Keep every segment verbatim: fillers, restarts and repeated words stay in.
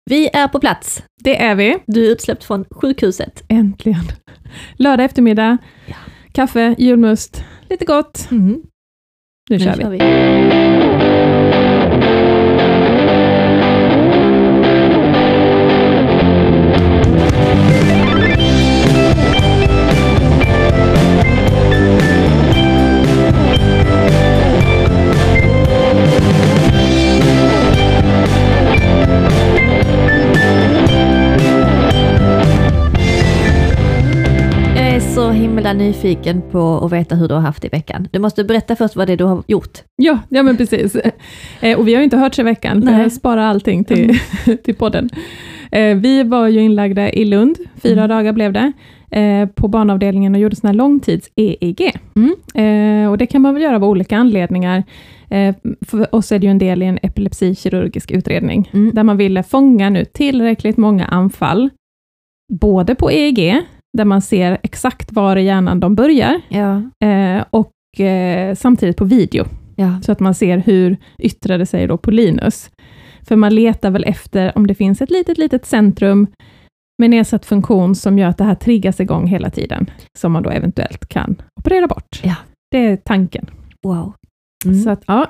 Vi är på plats. Det är vi. Du är utsläppt från sjukhuset. Äntligen. Lördag eftermiddag. Ja. Kaffe, julmust, lite gott. Mm. Nu, Nu kör kör vi. vi. Jag är så himla nyfiken på att veta hur du har haft i veckan. Du måste berätta först vad det är du har gjort. Ja, ja men precis. Eh, och vi har ju inte hört sig i veckan, för Nej. jag sparar allting till, till podden. Eh, vi var ju inlagda i Lund, fyra Mm. dagar blev det, eh, på barnavdelningen och gjorde sån här långtids-E E G. Mm. Eh, och det kan man väl göra av olika anledningar. Eh, för oss är det ju en del i en epilepsikirurgisk utredning, Mm. där man ville fånga nu tillräckligt många anfall, både på E E G, där man ser exakt var i hjärnan de börjar, Ja. eh, och eh, samtidigt på video. Ja. Så att man ser hur yttrade sig då på Linus. För man letar väl efter om det finns ett litet, litet centrum med nedsatt funktion som gör att det här triggas igång hela tiden. Som man då eventuellt kan operera bort. Ja. Det är tanken. Wow. Mm. Så att, ja.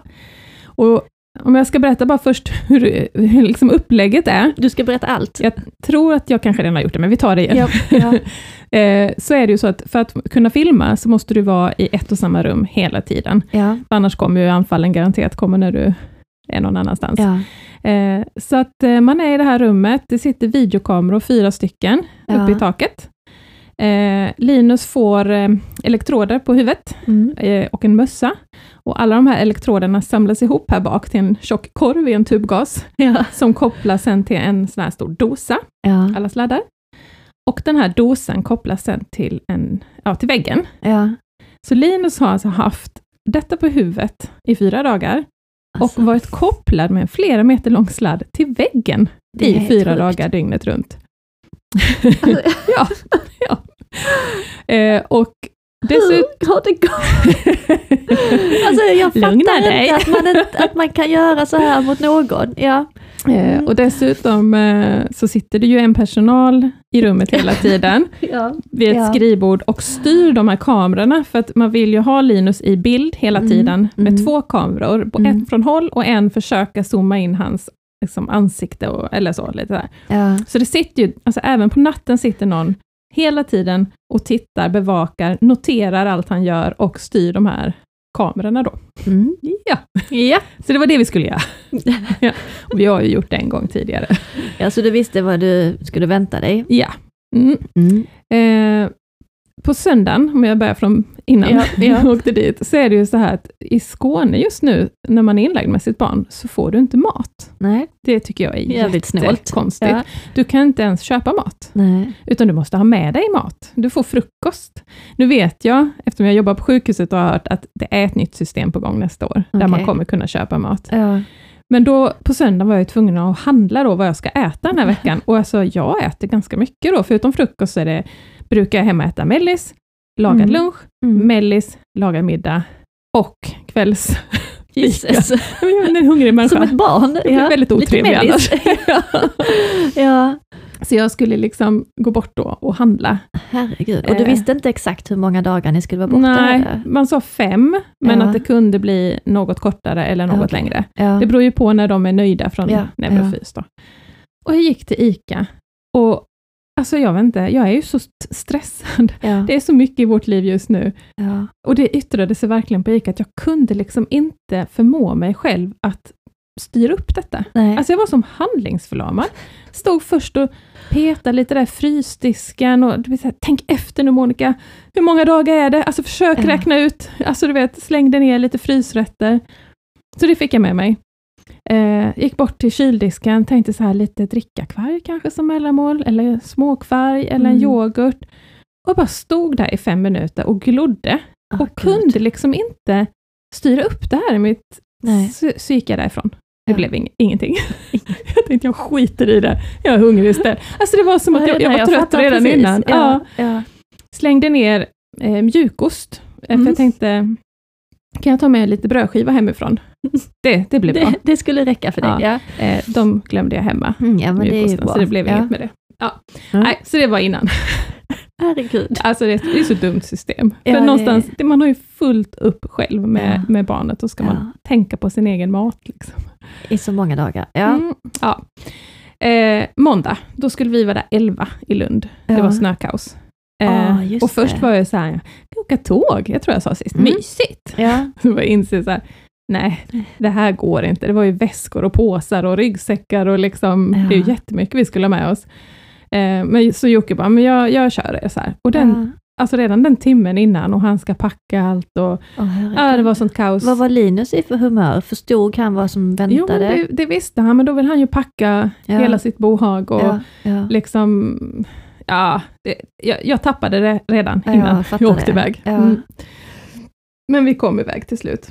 Och om jag ska berätta bara först hur, hur liksom upplägget är. Du ska berätta allt. Jag tror att jag kanske redan har gjort det, men vi tar det igen. Ja. Ja. eh, så är det ju så att för att kunna filma så måste du vara i ett och samma rum hela tiden. Ja. Annars kommer ju anfallen garanterat komma när du är någon annanstans. Ja. Eh, så att eh, man är i det här rummet, det sitter videokameror, fyra stycken, Ja. uppe i taket. Eh, Linus får eh, elektroder på huvudet Mm. eh, och en mössa. Och alla de här elektroderna samlas ihop här bak till en tjock korv i en tubgas, Ja. som kopplas sen till en sån här stor dosa, Ja. alla sladdar. Och den här dosan kopplas sen till, en, ja, till väggen. Ja. Så Linus har alltså haft detta på huvudet i fyra dagar. Alltså, Och varit kopplad med en flera meter lång sladd till väggen det är i helt fyra sjukt. dagar dygnet runt. Alltså, ja, ja. Eh, och dessutom... hur har det gått? Alltså jag Lugna fattar dig. inte att man, inte att man kan göra så här mot någon. Ja. Eh, och dessutom eh, så sitter det ju en personal i rummet hela tiden Ja. vid ett Ja. skrivbord och styr de här kamerorna, för att man vill ju ha Linus i bild hela Mm. tiden med Mm. två kameror, på Mm. en från håll och en försöka zooma in hans liksom, ansikte och, eller så, lite där. Ja. Så det sitter ju, alltså även på natten sitter någon hela tiden och tittar, bevakar, noterar allt han gör och styr de här kamerorna då. Mm. Ja, Ja. så det var det vi skulle göra. Ja. Och vi har ju gjort det en gång tidigare. Ja, så du visste vad du skulle vänta dig. Ja. Mm. Mm. Eh, på söndagen, om jag börjar från innan Ja, ja. jag åkte dit, så är det ju så här att i Skåne just nu, när man är inlagd med sitt barn, så får du inte mat. Nej. Det tycker jag är Jävligt snålt. jättekonstigt. Ja. Du kan inte ens köpa mat. Nej. Utan du måste ha med dig mat. Du får frukost. Nu vet jag, eftersom jag jobbar på sjukhuset och har hört att det är ett nytt system på gång nästa år, där Okej. man kommer kunna köpa mat. Ja. Men då på söndag var jag tvungen att handla då vad jag ska äta den här veckan. Och alltså jag äter ganska mycket då. Förutom frukost så är det, brukar jag hemma äta mellis, lagad Mm. lunch, Mm. mellis, lagad middag och kvälls... Jesus. Jag är en hungrig människa. Som ett barn. Jag blir väldigt Lite otrevlig mellis. annars. Ja. Så jag skulle liksom gå bort då och handla. Herregud. Och du Eh. visste inte exakt hur många dagar ni skulle vara borta? Nej, eller? man sa fem, men Ja. att det kunde bli något kortare eller något Okej. längre. Ja. Det beror ju på när de är nöjda från Ja, Neurofys då. Och jag gick till ICA och alltså jag vet inte, jag är ju så st- stressad. Ja. Det är så mycket i vårt liv just nu. Ja. Och det yttrade sig verkligen på ICA att jag kunde liksom inte förmå mig själv att styra upp detta. Nej. Alltså jag var som handlingsförlamad. Stod först och petade lite där i frysdisken och du vet, så här, tänk efter nu Monica, hur många dagar är det? Alltså försök Ja. räkna ut, alltså du vet, slängde ner lite frysrätter. Så det fick jag med mig. Eh, gick bort till kyldisken, tänkte så här lite drickakvarg kanske som mellanmål, eller småkvarg, eller en Mm. yoghurt. Och bara stod där i fem minuter och glodde. Åh, och Gud. kunde liksom inte styra upp det här i mitt... Nej. Så, så gick jag därifrån. Det Ja. blev ing- ingenting. jag tänkte jag skiter i det. Jag är hungrig istället. Alltså det var som att jag, jag Nej, var trött fattar redan precis. innan. Ja. Ja. Ja. Slängde ner eh, mjukost. Eh, Mm. För jag tänkte, kan jag ta med lite brödskiva hemifrån? Det, det blir bra. Det, det skulle räcka för dig. Ja. Ja. Eh, de glömde jag hemma. Mm, ja, men det är ju bra. Så det blev ja. inget med det. Ja. Mm. Nej, så det var innan. Herregud. Alltså det, det är så dumt system. Ja, För det... någonstans, det, man har ju fullt upp själv med, ja. med barnet och ska ja. man tänka på sin egen mat. Liksom. I så många dagar. Ja. Mm, ja. Eh, måndag, då skulle vi vara där elva i Lund. Ja. Det var snökaos. Eh, ah, just och först det. var jag så här, jag ska åka tåg, jag tror jag sa sist. Mm. Mysigt. Ja. Så jag inser så här, nej, det här går inte. Det var ju väskor och påsar och ryggsäckar och liksom, Ja. det är ju jättemycket vi skulle ha med oss. Eh, men så Jocke bara, men jag, jag kör det så här. Och den, ja. alltså redan den timmen innan och han ska packa allt och Oh, ja, det var sånt kaos. Vad var Linus i för humör? Förstod han vad som väntade? Jo, men det, det visste han, men då vill han ju packa ja. hela sitt bohag och ja. Ja. liksom, ja, det, jag, jag tappade det redan Ja, innan jag fattar jag åkte det. iväg. Ja. Mm. Men vi kom iväg till slut.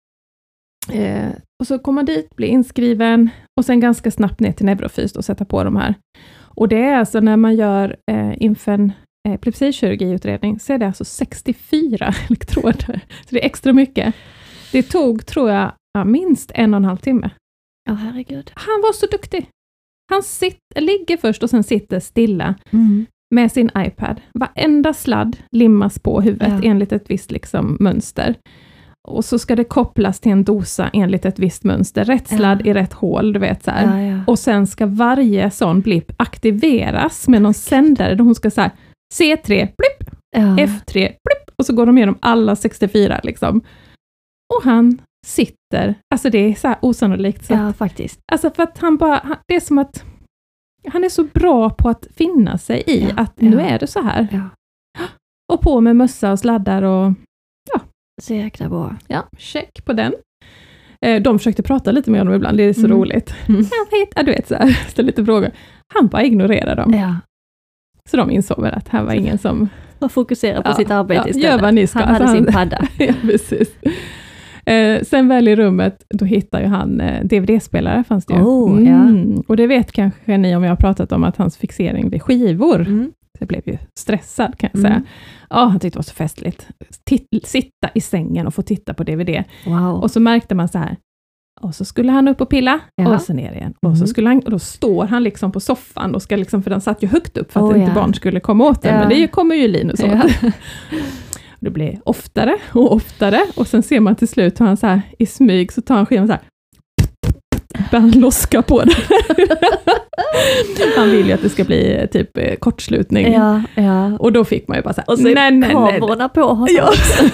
Eh, och så kom man dit, bli inskriven och sen ganska snabbt ner till neurofys och sätta på de här. Och det är alltså när man gör eh, inför en eh, epilepsikirurgiutredning så är det alltså sextiofyra elektroder. Så det är extra mycket. Det tog, tror jag, ja, minst en och en halv timme. Ja, herregud. Han var så duktig. Han sitter, ligger först och sen sitter stilla Mm. med sin iPad. Varenda sladd limmas på huvudet Ja. enligt ett visst liksom, mönster. Och så ska det kopplas till en dosa enligt ett visst mönster. Rätt sladd Ja. i rätt hål, du vet så här. Ja, ja. Och sen ska varje sån blipp aktiveras med någon sändare där hon ska säga C tre, blipp, ja. F tre, blipp. Och så går de igenom alla sextiofyra liksom. Och han sitter, alltså det är så här osannolikt. Så ja, att, faktiskt. alltså för att han bara, han, det är som att han är så bra på att finna sig i Ja, att ja. nu är det så här. Ja. Och på med mössa och sladdar och Så jäkla bra. ja, check på den. Eh, de försökte prata lite med honom ibland, det är så Mm. roligt. Mm. Jag vet, ja, du vet så här, ställ lite frågor. Han bara ignorerar dem. Ja. Så de insåg väl att här var ingen som... Man fokuserar på Ja, sitt arbete ja, istället. gör vad ni ska. Han hade Alltså, sin han- padda. ja, precis. Eh, sen väl i rummet, då hittar ju han eh, D V D-spelare, fanns det ju. Oh, ja. Och det vet kanske ni om jag har pratat om att hans fixering vid skivor. Mm. Jag blev ju stressad kan jag Mm. säga. Ja, han tyckte det var så festligt. Titt- sitta i sängen och få titta på D V D. Wow. Och så märkte man så här. Och så skulle han upp och pilla. Ja. Och så ner igen. Och, så Mm. skulle han, och då står han liksom på soffan. Och ska liksom, för den satt ju högt upp för att Oh, inte ja. barn skulle komma åt den. Ja. Men det kommer ju Linus åt. Ja. Det blir oftare och oftare. Och sen ser man till slut hur han så här i smyg så tar han skivan så här. Börjar han loska på den. Han vill ju att det ska bli typ eh, kortslutning. Ja, ja. Och då fick man ju bara så här. Och så nej, nej, nej. kamerorna på honom. Ja.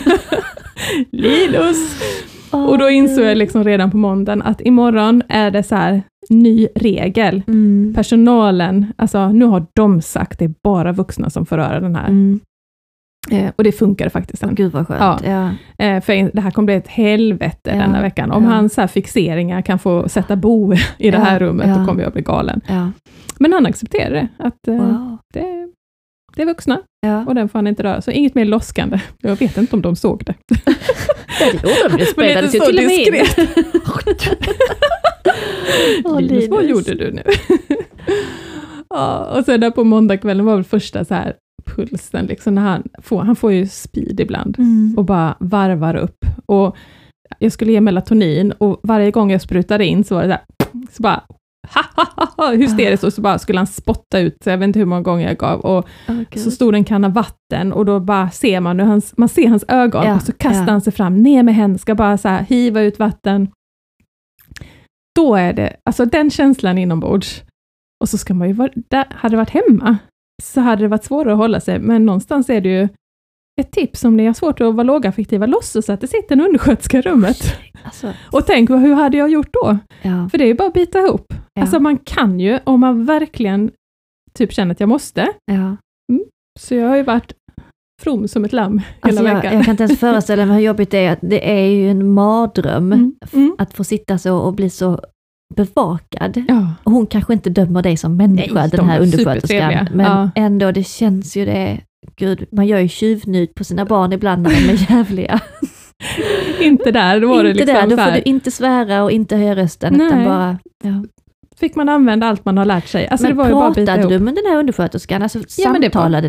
Linus! Oh, Och då insåg jag liksom redan på måndagen att imorgon är det så här ny regel. Mm. Personalen, alltså nu har de sagt det är bara vuxna som får röra den här. Mm. Eh, och det funkar faktiskt sen. Gud vad skönt. Ja. Ja. Eh, för det här kommer bli ett helvete Ja, denna veckan. Om ja. hans så här fixeringar kan få sätta bo i det Ja, här rummet, ja. då kommer jag bli galen. Ja. Men han accepterar det. Att eh, Wow. det, det är vuxna Ja. och den får han inte röra. Så inget mer loskande. Jag vet inte om de såg det. Ja, det gjorde de. Det spelades ju så till och med in. diskret. Åh, Linus, vad Linus. gjorde du nu? Ja, och sen där på måndagskvällen var väl första så här pulsen, liksom när han får, han får ju speed ibland Mm. och bara varvar upp. Och jag skulle ge melatonin och varje gång jag sprutade in så var det så här, så bara ha, ha, ha, ha, hysteriskt och så bara skulle han spotta ut, så jag vet inte hur många gånger jag gav. Och Åh, Gud. så stod det en kanna vatten och då bara ser man, nu hans, man ser hans ögon Ja, och så kastar ja. han sig fram, ner med henne, ska bara så här hiva ut vatten. Då är det, alltså den känslan inombords. Och så ska man ju vara, där, hade det varit hemma så hade det varit svårare att hålla sig, men någonstans är det ju ett tips om ni har svårt att vara lågaffektiva, låtsas att det sitter en undersköterska i rummet. Alltså, Och tänk, hur hade jag gjort då? ja. För det är ju bara att bita ihop. Ja. Alltså man kan ju, om man verkligen typ känner att jag måste, Ja. så jag har ju varit from som ett lamm hela Alltså jag, veckan. jag kan inte ens föreställa mig hur jobbigt det är. Att det är ju en mardröm Mm. Mm. att få sitta så och bli så bevakad. Ja. Och hon kanske inte dömer dig som människa, Nej, den de här är undersköterskan. supertrevliga. Men Ja. ändå, det känns ju det. Gud, man gör ju tjuvnytt på sina barn ibland när de är jävliga. Inte där, då var det inte liksom där, då så får här, du inte svära och inte höja rösten, Nej. utan bara... Ja. fick man använda allt man har lärt sig. Alltså Men det var ju bara att bita pratade ihop. du med den här undersköterskan? Alltså, Ja, men det var- samtalade ni?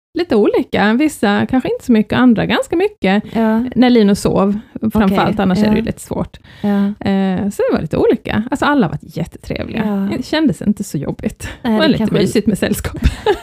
lite olika. Vissa kanske inte så mycket, andra ganska mycket. Ja. När Linus sov, framförallt, Okej, annars ja. är det ju lite svårt. Ja. Eh, så det var lite olika. Alltså alla var jättetrevliga. Ja. Det kändes inte så jobbigt. Nej, det var det lite kanske- mysigt med sällskap.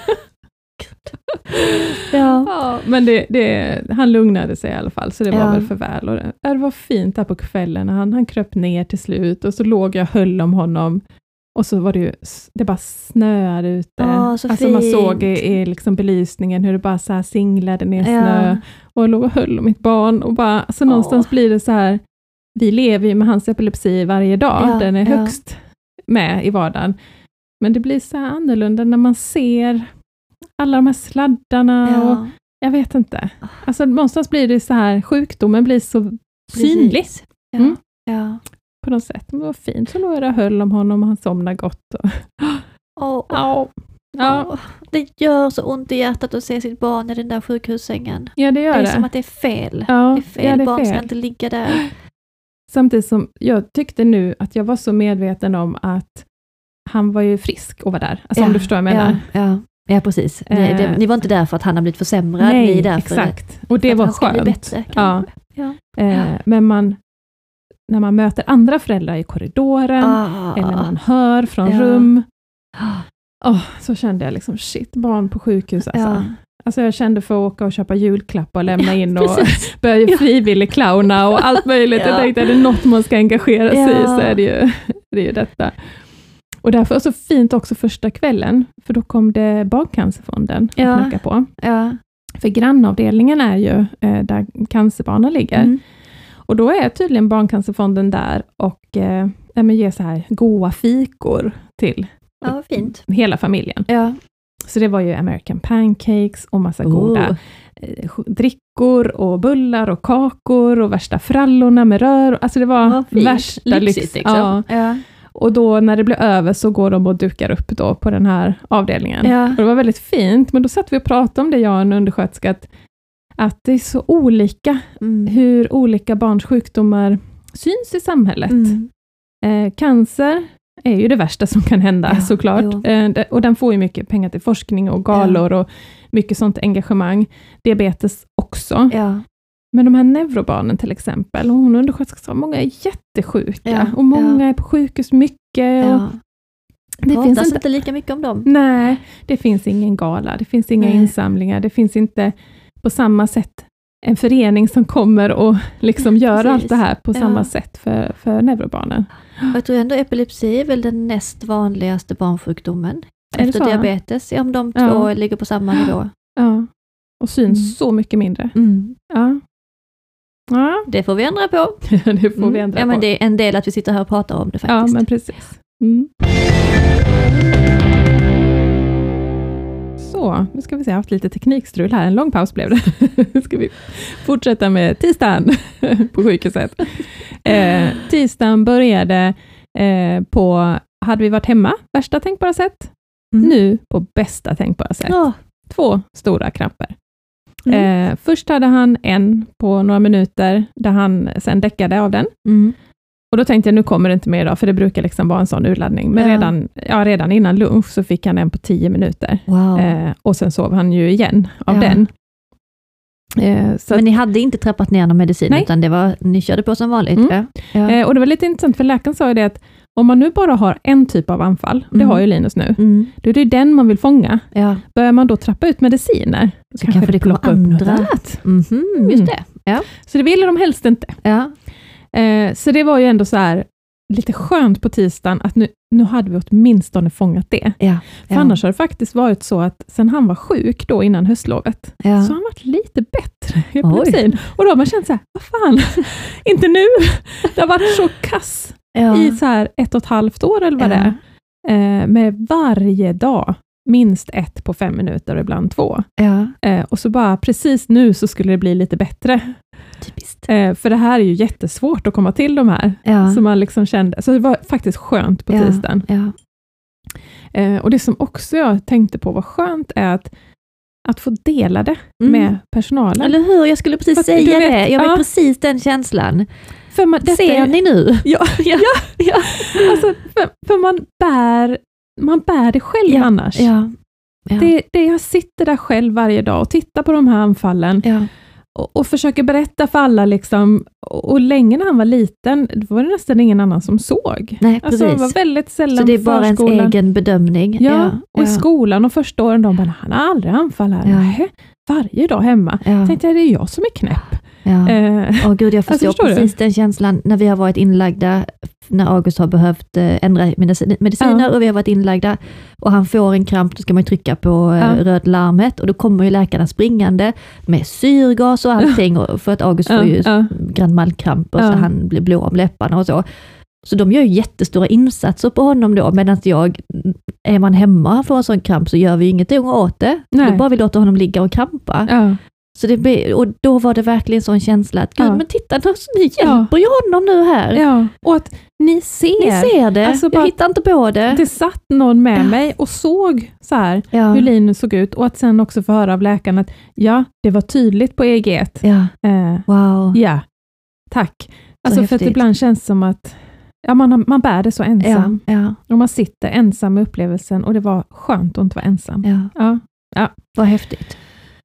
Ja. Ja, men det, det, han lugnade sig i alla fall, så det var Ja. väl för väl. Och det, det var fint där på kvällen, han, han kröp ner till slut och så låg jag och höll om honom. Och så var det ju, det bara snöade ute. Ja, så alltså man fint. såg i, i liksom belysningen hur det bara så här singlade ner Ja. snö. Och jag låg och höll om mitt barn. Och bara, alltså Åh. någonstans blir det så här, vi lever ju med hans epilepsi varje dag. Ja, Den är ja. högst med i vardagen. Men det blir så här annorlunda när man ser alla de här sladdarna och Ja. jag vet inte. Alltså någonstans blir det så här, sjukdomen blir så synlig Precis. Ja. Mm. Ja. på något sätt. Men det var fint, så låg jag och höll om honom och han somnade gott. Och, Åh, ja. Ja. åh, det gör så ont i hjärtat att se sitt barn i den där sjukhussängen. ja, det gör Det är det. som att det är fel. ja, Det är fel, ja, det är barn ska fel. inte ligga där. Samtidigt som jag tyckte nu att jag var så medveten om att han var ju frisk och var där. Alltså Ja, om du förstår vad jag menar. Ja, ja. ja precis. Ni, Eh. det, ni var inte där för att han har blivit försämrad. ni Nej, är där för, exakt. Och det för att var han ska bli skönt. bättre. Ja. Ja. Eh, men man, när man möter andra föräldrar i korridoren, Ah. eller man hör från Ja. rum, oh, så kände jag liksom, shit, barn på sjukhus alltså. Ja. Alltså jag kände för att åka och köpa julklappar och lämna in och Precis. börja Ja. frivillig clowna och allt möjligt. Ja. Jag tänkte, är det något man ska engagera sig i Ja. så är det ju, det är ju detta. Och därför var det så fint också första kvällen, för då kom det Barncancerfonden att Ja. knacka på. Ja. För grannavdelningen är ju eh, där cancerbarnen ligger. Mm. Och då är tydligen Barncancerfonden där och eh, ja, men ger så här goda fikor till Ja, vad fint. hela familjen. Ja. Så det var ju American pancakes och massa Oh. goda eh, drickor och bullar och kakor och värsta frallorna med rör. Alltså det var Vad fint. värsta Lyxigt, lyx. liksom. Ja. Ja. Och då när det blev över så går de och dukar upp då på den här avdelningen. Ja. Och det var väldigt fint, men då satt vi och pratade om det, jag och en undersköterska, att, att det är så olika Mm. hur olika barns sjukdomar syns i samhället. Mm. Eh, cancer är ju det värsta som kan hända, Ja, såklart. jo. Eh, det- och den får ju mycket pengar till forskning och galor och mycket sånt engagemang. Diabetes också. Ja. Men de här neurobarnen till exempel, och hon undersköterska sa, många är jättesjuka Ja, och många ja. är på sjukhus mycket. Och Ja. det Det finns pratas inte, inte lika mycket om dem. nej, det finns ingen gala, det finns inga Nej. insamlingar, det finns inte på samma sätt en förening som kommer och liksom gör Precis. allt det här på Ja. samma sätt för, för neurobarnen. Och jag tror ändå epilepsi är väl den näst vanligaste barnsjukdomen. Är det Efter så? diabetes, ja, om de två Ja. ligger på samma nivå. Ja. Och syns Mm. så mycket mindre. Mm. Ja. Ja, Det får vi ändra på. det får vi Mm. ändra Ja, men på. det är en del att vi sitter här och pratar om det Ja, faktiskt. men precis. Mm. Så, nu ska vi se, jag har haft lite teknikstrul här. En lång paus blev det. Nu ska vi fortsätta med tisdagen på sjukhuset. Eh, tisdagen började eh, på, hade vi varit hemma, värsta tänkbara sätt. Mm. Nu på bästa tänkbara sätt. Ja. Två stora kramper. Mm. Eh, först hade han en på några minuter, där han sen däckade av den. Mm. Och då tänkte jag, nu kommer det inte mer idag, för det brukar liksom vara en sån urladdning. Men Ja. redan, ja, redan innan lunch så fick han en på tio minuter. Wow. Eh, och sen sov han ju igen av Ja. den. Eh, så Men ni hade inte trappat ner någon medicin, Nej. utan det var, ni körde på som vanligt? Mm. Ja. Ja. eh, och det var lite intressant, för läkaren sa ju det att om man nu bara har en typ av anfall, det Mm. har ju Linus nu, Mm. då är det ju den man vill fånga. Ja. Börjar man då trappa ut mediciner, Så kanske det kommer ploppar upp något andra. annat. Mhm, just det. Ja. Så det ville de helst inte. Ja. Eh, så det var ju ändå så här lite skönt på tisdagen, att nu, nu hade vi åtminstone fångat det. Ja. För Ja. annars har det faktiskt varit så att sen han var sjuk då innan höstlovet, Ja. så har han varit lite bättre i epilepsin. Och då har man känt så här, vad fan, inte nu. Det har varit så kass Ja. i så här ett och ett halvt år eller vad Ja. det är. Eh, med varje dag minst ett på fem minuter och ibland två. Ja. Eh, och så bara precis nu så skulle det bli lite bättre. Typiskt. Eh, för det här är ju jättesvårt att komma till de här. Ja. Så man liksom kände, så det var faktiskt skönt på Ja. tisdagen. Ja. Eh, och det som också jag tänkte på var skönt är att, att få dela det Mm. med personalen. Eller hur? Jag skulle precis För att säga du vet- det. Jag vet ja. precis den känslan. För man, detta Ser är- ni nu? Ja, Ja. Ja. alltså, för, för man bär man bär det själv Ja. annars. Ja. Ja. Det, det, jag sitter där själv varje dag och tittar på de här anfallen. Ja. Och, och försöker berätta för alla liksom, och, och länge när han var liten var det nästan ingen annan som såg. Nej, precis. Alltså det var väldigt sällan. Så det är bara ens egen bedömning. Ja, ja. och i ja. skolan och första åren de bara, han har aldrig anfall här. Ja. Nej, varje dag hemma. Ja. Tänkte jag, det är jag som är knäpp. Ja. Eh, Åh gud, jag förstår, alltså, förstår precis du? Den känslan när vi har varit inlagda, när August har behövt eh, ändra medicin, mediciner ja. och vi har varit inlagda och han får en kramp, då ska man ju trycka på eh, ja. röd larmet och då kommer ju läkarna springande med syrgas och allting och, för att August ja. får ju ja. grand mal-kramp och ja. så han blir blå om läpparna och så. Så de gör ju jättestora insatser på honom då, medan jag, är man hemma och får en sån kramp så gör vi ingenting åt det. Nej. Då bara vi låter honom ligga och krampa. Ja. Så det, och då var det verkligen sån känsla att gud, ja. men titta, ni hjälper ju honom nu här. Ja, och att ni ser. Ni ser det, alltså jag bara, hittar inte på det. Det satt någon med ja. mig och såg så här ja. hur Linus såg ut och att sen också få höra av läkaren att ja, det var tydligt på E G. Ja. Eh, wow. Ja, tack. Alltså häftigt. för att ibland känns det som att ja, man, man bär det så ensam. Ja. Ja. Och man sitter ensam med upplevelsen och det var skönt att inte vara ensam. Ja. Ja. Ja. Vad häftigt.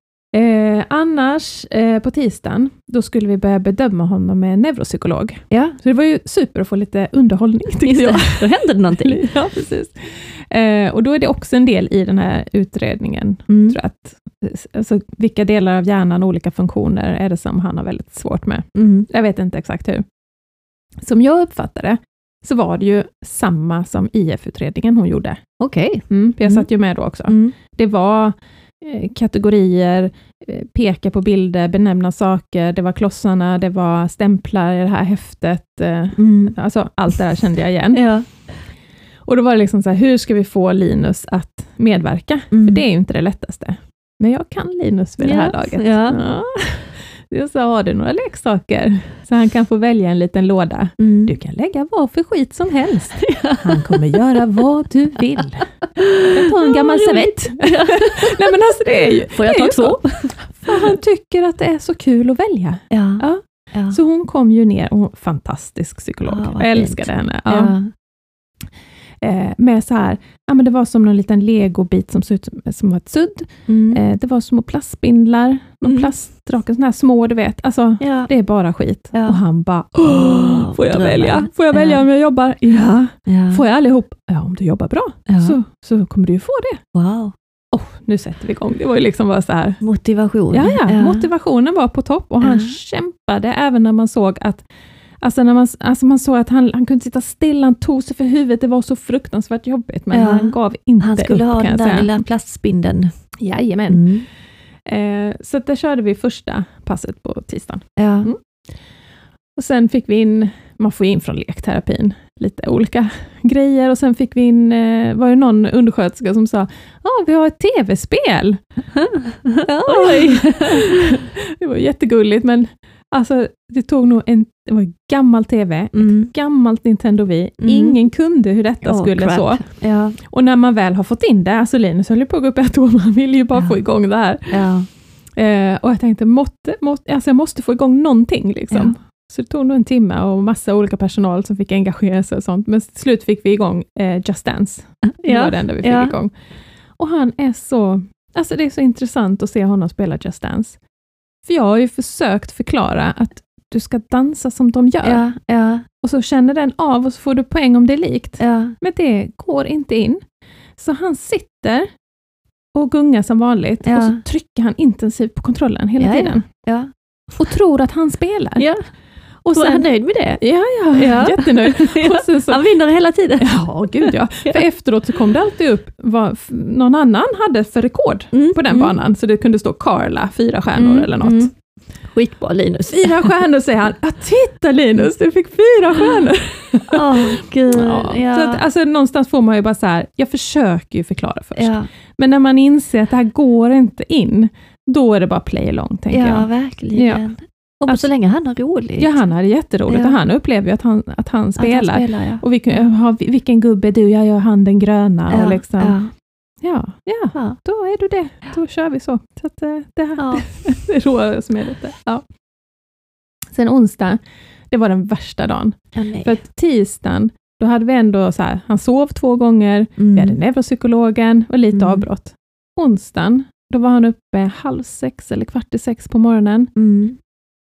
Eh, annars, eh, på tisdagen, då skulle vi börja bedöma honom med en neuropsykolog. Ja. Så det var ju super att få lite underhållning, tyckte jag. Då hände det någonting. Ja, precis. Eh, och då är det också en del i den här utredningen, Mm. tror jag, att, alltså, vilka delar av hjärnan och olika funktioner är det som han har väldigt svårt med. Mm. Jag vet inte exakt hur. Som jag uppfattade så var det ju samma som I F-utredningen hon gjorde. Okej. Okay. Mm, jag Mm. satt ju med då också. Mm. Det var eh, kategorier, eh, peka på bilder, benämna saker, det var klossarna, det var stämplar i det här häftet. Eh, Mm. alltså allt det här kände jag igen. Ja. Och då var det liksom så här, hur ska vi få Linus att medverka? Mm. För det är ju inte det lättaste. Men jag kan Linus vid det här Ja. laget. Ja. Ja. Jag sa, har du några leksaker? Så han kan få välja en liten låda. Mm. Du kan lägga vad för skit som helst. Han kommer göra vad du vill. Jag tar en gammal servett. Nej men alltså det är ju... Får jag ta två? För han tycker att det är så kul att välja. Ja. Ja. Ja. Så hon kom ju ner, och fantastisk psykolog. Ja, vad jag fint. älskade henne. Ja. Ja. Eh, med så här, ja men det var som någon liten legobit som såg ut som, som var ett sudd. Mm. Eh, det var små plastspindlar, någon Mm. plastdraken, såna här små, du vet. Alltså, Ja. det är bara skit. Ja. Och han bara, åh, får jag drömmen. välja? Får jag välja Ja. om jag jobbar? Ja. Ja. Får jag allihop? Ja, om du jobbar bra Ja. så, så kommer du ju få det. Wow. Oh, nu sätter vi igång. Det var ju liksom bara så här. Motivation. Ja, ja, motivationen var på topp och han Ja. kämpade även när man såg att Alltså, när man, alltså man såg att han, han kunde sitta still, han tog sig för huvudet, det var så fruktansvärt jobbigt, men Ja. han gav inte Han skulle upp, ha kan den jag där säga. lilla plastspindeln. Jajamän. Mm. Eh, så att där körde vi första passet på tisdagen. Ja. Mm. Och sen fick vi in, man får in från lekterapin, lite olika grejer. Och sen fick vi in, eh, var det någon undersköterska som sa, ja ah, vi har ett tv-spel. Oj! Det var jättegulligt, men alltså det tog nog en, det var en gammal tv, Mm. ett gammalt Nintendo Wii. Mm. Ingen kunde hur detta Oh, skulle crap. så. Ja. Och när man väl har fått in det, alltså Linus höll ju på att gå upp ett år, man ville ju bara Ja. få igång det här. Ja. Eh, och jag tänkte, måtte, måtte, alltså jag måste få igång någonting liksom. Så det tog nog en timme och massa olika personal som fick engagera sig och sånt. Men till slut fick vi igång eh, Just Dance. Det Ja. var det enda vi fick Ja. igång. Och han är så, alltså det är så intressant att se honom spela Just Dance. För jag har ju försökt förklara att du ska dansa som de gör. Ja. Ja. Och så känner den av och så får du poäng om det är likt. Ja. Men det går inte in. Så han sitter och gungar som vanligt. Ja. Och så trycker han intensivt på kontrollen hela Ja, tiden. Ja. Och tror att han spelar. Ja. Och Och är han sen, nöjd med det? ja, ja, Ja. jättenöjd. Ja. Och sen så, Han vinner hela tiden. ja, gud ja. För efteråt så kom det alltid upp vad f- någon annan hade för rekord Mm. på den Mm. banan. Så det kunde stå Carla, fyra stjärnor Mm. eller något. Mm. Skitbra Linus. Fyra stjärnor säger han. Ja, titta Linus, du fick fyra stjärnor. Åh oh, gud. Ja. Ja. Så att, alltså, någonstans får man ju bara så här, jag försöker ju förklara först. Ja. Men när man inser att det här går inte in, då är det bara play along, tänker Ja, jag. verkligen. Ja. Och Alltså- så länge han har roligt. Ja, han hade jätteroligt Ja. och han upplever ju att han, att han Att spelar. han spelar ja. Och vi kan, ha, vilken gubbe är du? Jag gör han den gröna. Ja. Och liksom, Ja. ja, ja, Ja. då är du det. Då kör vi så. Så att, eh, det, här, Ja. det är då som är lite. Ja. Sen onsdag, det var den värsta dagen. Ja, nej. För att tisdagen, då hade vi ändå så här, han sov två gånger, Mm. vi hade neuropsykologen och lite Mm. avbrott. onsdagen, då var han uppe halv sex eller kvart i sex på morgonen. Mm.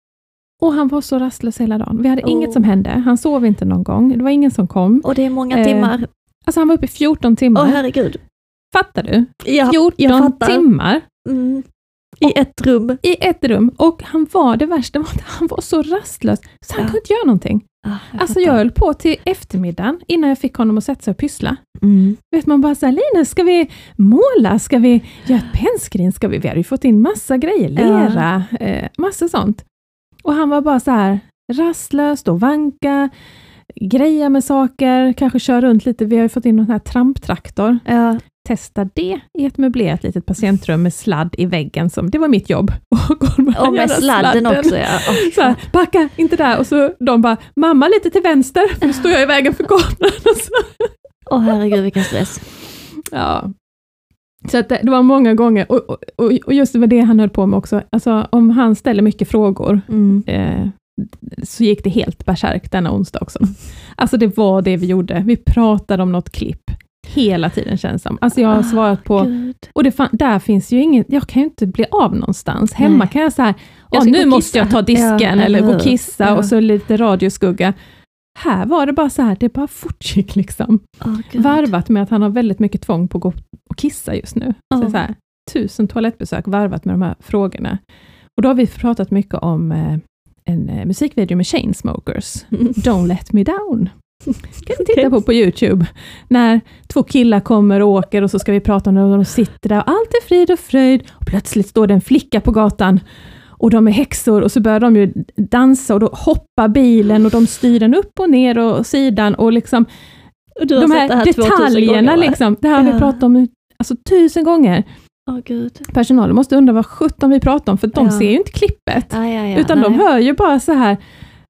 Och han var så rastlös hela dagen. Vi hade Oh. inget som hände. Han sov inte någon gång. Det var ingen som kom. Och det är många Eh, timmar. Alltså han var uppe i fjorton timmar. Åh herregud. Fattar du? Ja, fjorton jag fattar. timmar Mm. I ett rum. i ett rum. Och han var det värsta, var att han var så rastlös. Så han Ja. kunde inte göra någonting. Ah, jag Alltså fattar. jag höll på till eftermiddagen innan jag fick honom att sätta sig och pyssla. Mm. Vet man bara såhär, Linus, ska vi måla? Ska vi göra ett pennskrin? Ska vi? Vi hade ju fått in massa grejer, lera, eh, massa sånt. Och han var bara så här rastlös och vanka, greja med saker, kanske köra runt lite. Vi har ju fått in någon här tramptraktor. Ja. Testa det i ett möblerat litet patientrum med sladd i väggen. Som, det var mitt jobb. Och, Och med sladden också. Ja. Oh, så här, backa, inte där. Och så de bara, mamma lite till vänster. För nu står jag i vägen för kameran. Och så. Åh herregud, vilken stress. Ja. Så att det, det var många gånger. Och, och, och just det var det han höll på med också. Alltså om han ställer mycket frågor. Mm. Eh, så gick det helt bärsärk denna onsdag också. Alltså det var det vi gjorde. Vi pratade om något klipp. Hela tiden känns som. Alltså jag har svarat på, Gud. och det fan, där finns ju inget, jag kan ju inte bli av någonstans. Hemma Nej. kan jag så här, Jag åh, ska nu gå och måste kissa. jag ta disken Ja, eller eller gå och hur? kissa Ja. och så lite radioskugga. Här var det bara så här, det bara fortgick liksom. Åh, Gud. Varvat med att han har väldigt mycket tvång på att gå och kissa just nu. Ja. Så, så här, tusen toalettbesök varvat med de här frågorna. Och då har vi pratat mycket om eh, en eh, musikvideo med Chainsmokers. Mm. Don't let me down. Kan du titta på på YouTube. När två killar kommer och åker och så ska vi prata om när de sitter där och allt är frid och fröjd. Och plötsligt står det en flicka på gatan och de är häxor och så börjar de ju dansa och då hoppar bilen och de styr den upp och ner och sidan och liksom Och du har de sett det här här tvåtusen detaljerna gånger, va? liksom. Det här har Ja. vi pratat om alltså tusen gånger. Åh Gud. Personalen måste undra vad sjutton vi pratar om för de Ja. ser ju inte klippet. Ah, ja, ja, utan nej. de hör ju bara så här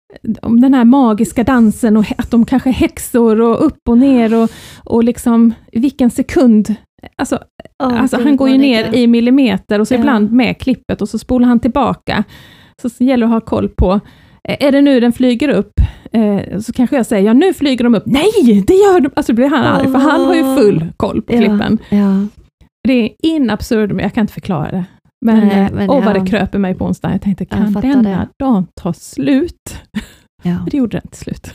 om den här magiska dansen och att de kanske är häxor och upp och ner och, och liksom vilken sekund. Alltså, Åh, alltså Gud, han går ju vad ner det är. i millimeter och så Ja. ibland med klippet och så spolar han tillbaka. Så, så gäller det att ha koll på, eh, är det nu den flyger upp? Eh, så kanske jag säger, ja nu flyger de upp. Nej, det gör de! Alltså blir han arg, för han har ju full koll på Ja. klippen. Ja. Det är in absurdum, jag kan inte förklara det. Men, Nej, eh, men åh vad ja. det kröp i mig på onsdag. Jag tänkte, Jag kan fattar denna det. dagen ta slut? Ja. Men det gjorde den till slut.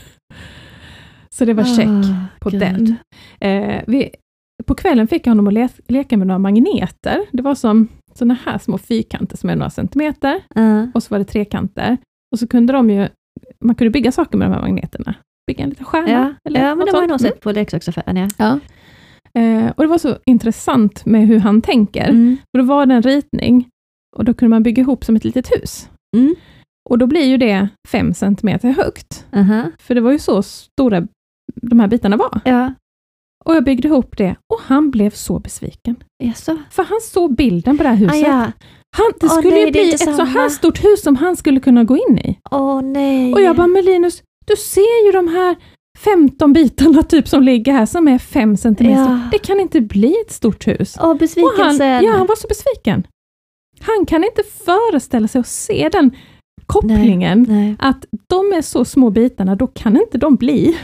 Så det var check Ah, på Gud. den. Eh, vi, på kvällen fick jag honom att le- leka med några magneter. Det var som såna här små fyrkanter som är några centimeter. Ja. Och så var det trekanter. Och så kunde de ju, man kunde bygga saker med de här magneterna. Bygga en liten stjärna. Ja, eller ja, men något det har jag sånt. nog sett på leksaksaffären. Ja. Ja. Eh, och det var så intressant med hur han tänker. Mm. För då var det en ritning. Och då kunde man bygga ihop som ett litet hus. Mm. Och då blir ju det fem centimeter högt. Aha. För det var ju så stora de här bitarna var. Ja. Och jag byggde ihop det. Och han blev så besviken. Jaså? För han såg bilden på det här huset. Ah, ja. han, det Åh, skulle nej, ju det är bli inte ett så samma. här stort hus som han skulle kunna gå in i. Åh nej. Och jag bara, men Linus, du ser ju de här femton bitarna typ som ligger här som är fem centimeter. Ja. Det kan inte bli ett stort hus. Åh, Och han, besvikelsen. ja, han var så besviken. Han kan inte föreställa sig och se den kopplingen. Nej. Att de är så små bitarna, då kan inte de bli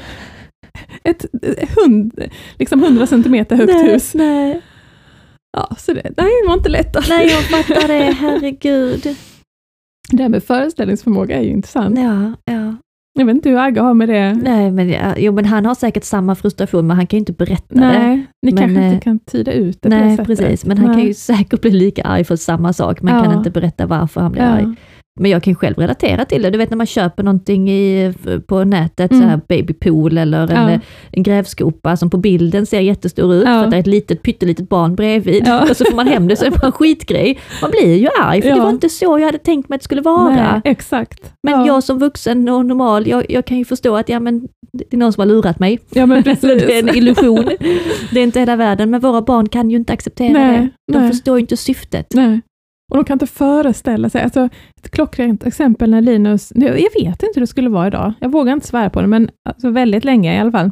ett hund, liksom hundra centimeter högt nej, hus. Nej. Ja, så det, nej, det var inte lätt. nej, jag fattar det. Herregud. Det här med föreställningsförmåga är ju intressant. Ja, ja. Jag vet inte hur Agga har med det. Nej, men, ja, jo, men han har säkert samma frustration, men han kan ju inte berätta det. Nej, ni Men, kanske eh, inte kan tyda ut det på det Nej, sättet. precis. Men han Nej. kan ju säkert bli lika arg för samma sak, men Ja. kan inte berätta varför han blir Ja. arg. Men jag kan ju själv relatera till det. Du vet när man köper någonting i, på nätet, Mm. så här babypool eller en, Ja. en grävskopa som på bilden ser jättestor ut, Ja. för att det är ett litet pyttelitet barn bredvid. Ja. Och så får man hem det så är det bara en skitgrej. Man blir ju arg, för Ja. det var inte så jag hade tänkt mig att det skulle vara. Nej, exakt. Men ja. jag som vuxen och normal, jag, jag kan ju förstå att ja, men det är någon som har lurat mig. Ja, men Eller precis. det är en illusion. Det är inte hela världen, men våra barn kan ju inte acceptera Nej, det. De nej. förstår ju inte syftet. Nej. Och de kan inte föreställa sig. Alltså, ett klockrent exempel när Linus, jag vet inte hur det skulle vara idag. Jag vågar inte svära på det, men alltså väldigt länge i alla fall.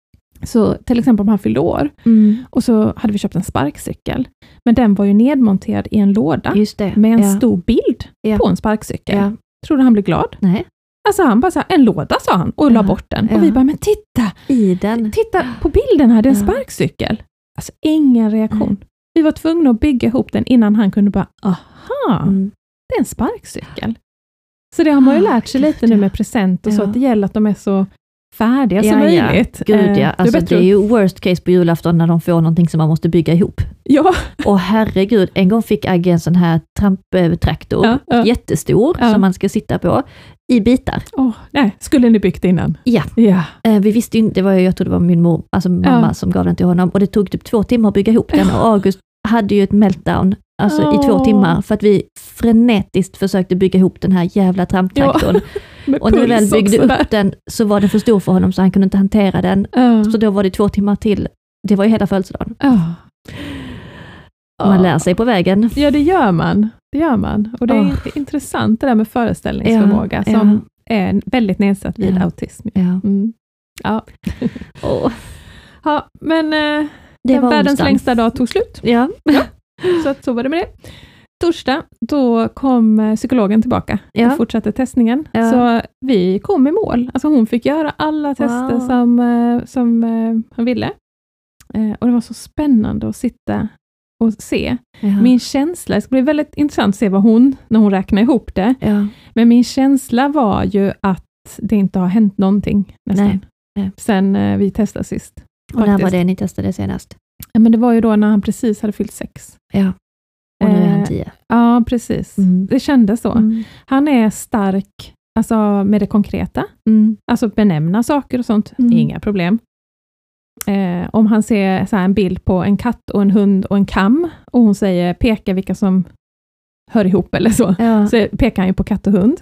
Så till exempel om han fyllde år, Mm. och så hade vi köpt en sparkcykel. Men den var ju nedmonterad i en låda Just det. med en ja. stor bild Ja. på en sparkcykel. Ja. Tror du han blev glad? Nej. Alltså han bara så här, en låda sa han och la Ja, bort den. ja. Och vi bara, men titta! I den. Titta på bilden här, det är en Ja. sparkcykel. Alltså ingen reaktion. Vi var tvungna att bygga ihop den innan han kunde bara, aha, Mm. det är en sparkcykel. Så det har man ju lärt sig Ah, lite gud, nu ja. med present och så, Ja. att det gäller att de är så färdiga som Ja, ja. möjligt. Gud Eh, ja, alltså bättre det är ju worst case på julafton när de får någonting som man måste bygga ihop. Ja, Och herregud, en gång fick Agge en sån här tramptraktor, Ja, ja. jättestor, Ja. som man ska sitta på, i bitar. oh, nej, skulle ni byggt innan? Ja. Ja. Eh, vi visste ju inte, det var, ju- jag tror det var min mor, alltså mamma Ja. som gav den till honom, och det tog typ två timmar att bygga ihop den, och August hade ju ett meltdown, alltså i två Åh. timmar, för att vi frenetiskt försökte bygga ihop den här jävla tramptraktorn. Med Och när vi väl puls byggde också där. upp den så var den för stor för honom, så han kunde inte hantera den. Ja. Så då var det två timmar till. Det var ju hela födelsedagen. Ja. Man Ja. lär sig på vägen. Ja, det gör man. Det gör man. Och det är Åh. intressant det där med föreställningsförmåga Ja, som är väldigt nedsatt vid Ja. autism. Ja. Mm. Ja. Åh, Ja, men eh, det var världens onsdagen. längsta dag tog slut. Ja. Så att så var det med det. Torsdag, då kom eh, psykologen tillbaka Ja. och fortsatte testningen. Ja. Så vi kom i mål. Alltså hon fick göra alla tester Wow. som, eh, som eh, hon ville. Eh, och det var så spännande att sitta och se. Ja. Min känsla, det ska bli väldigt intressant att se vad hon, när hon räknar ihop det. Ja. Men min känsla var ju att det inte har hänt någonting nästan. Nej, nej. Sen eh, vi testade sist. Och när faktiskt. var det ni testade senast? Ja, men det var ju då när han precis hade fyllt sex. Ja. Och nu är han Eh, tio. Ja, precis. Mm. Det kändes så. Mm. Han är stark alltså med det konkreta. Mm. Alltså benämna saker och sånt. Mm. Inga problem. Eh, om han ser så här en bild på en katt och en hund och en kam och hon säger peka vilka som hör ihop eller så. Ja. Så pekar han ju på katt och hund.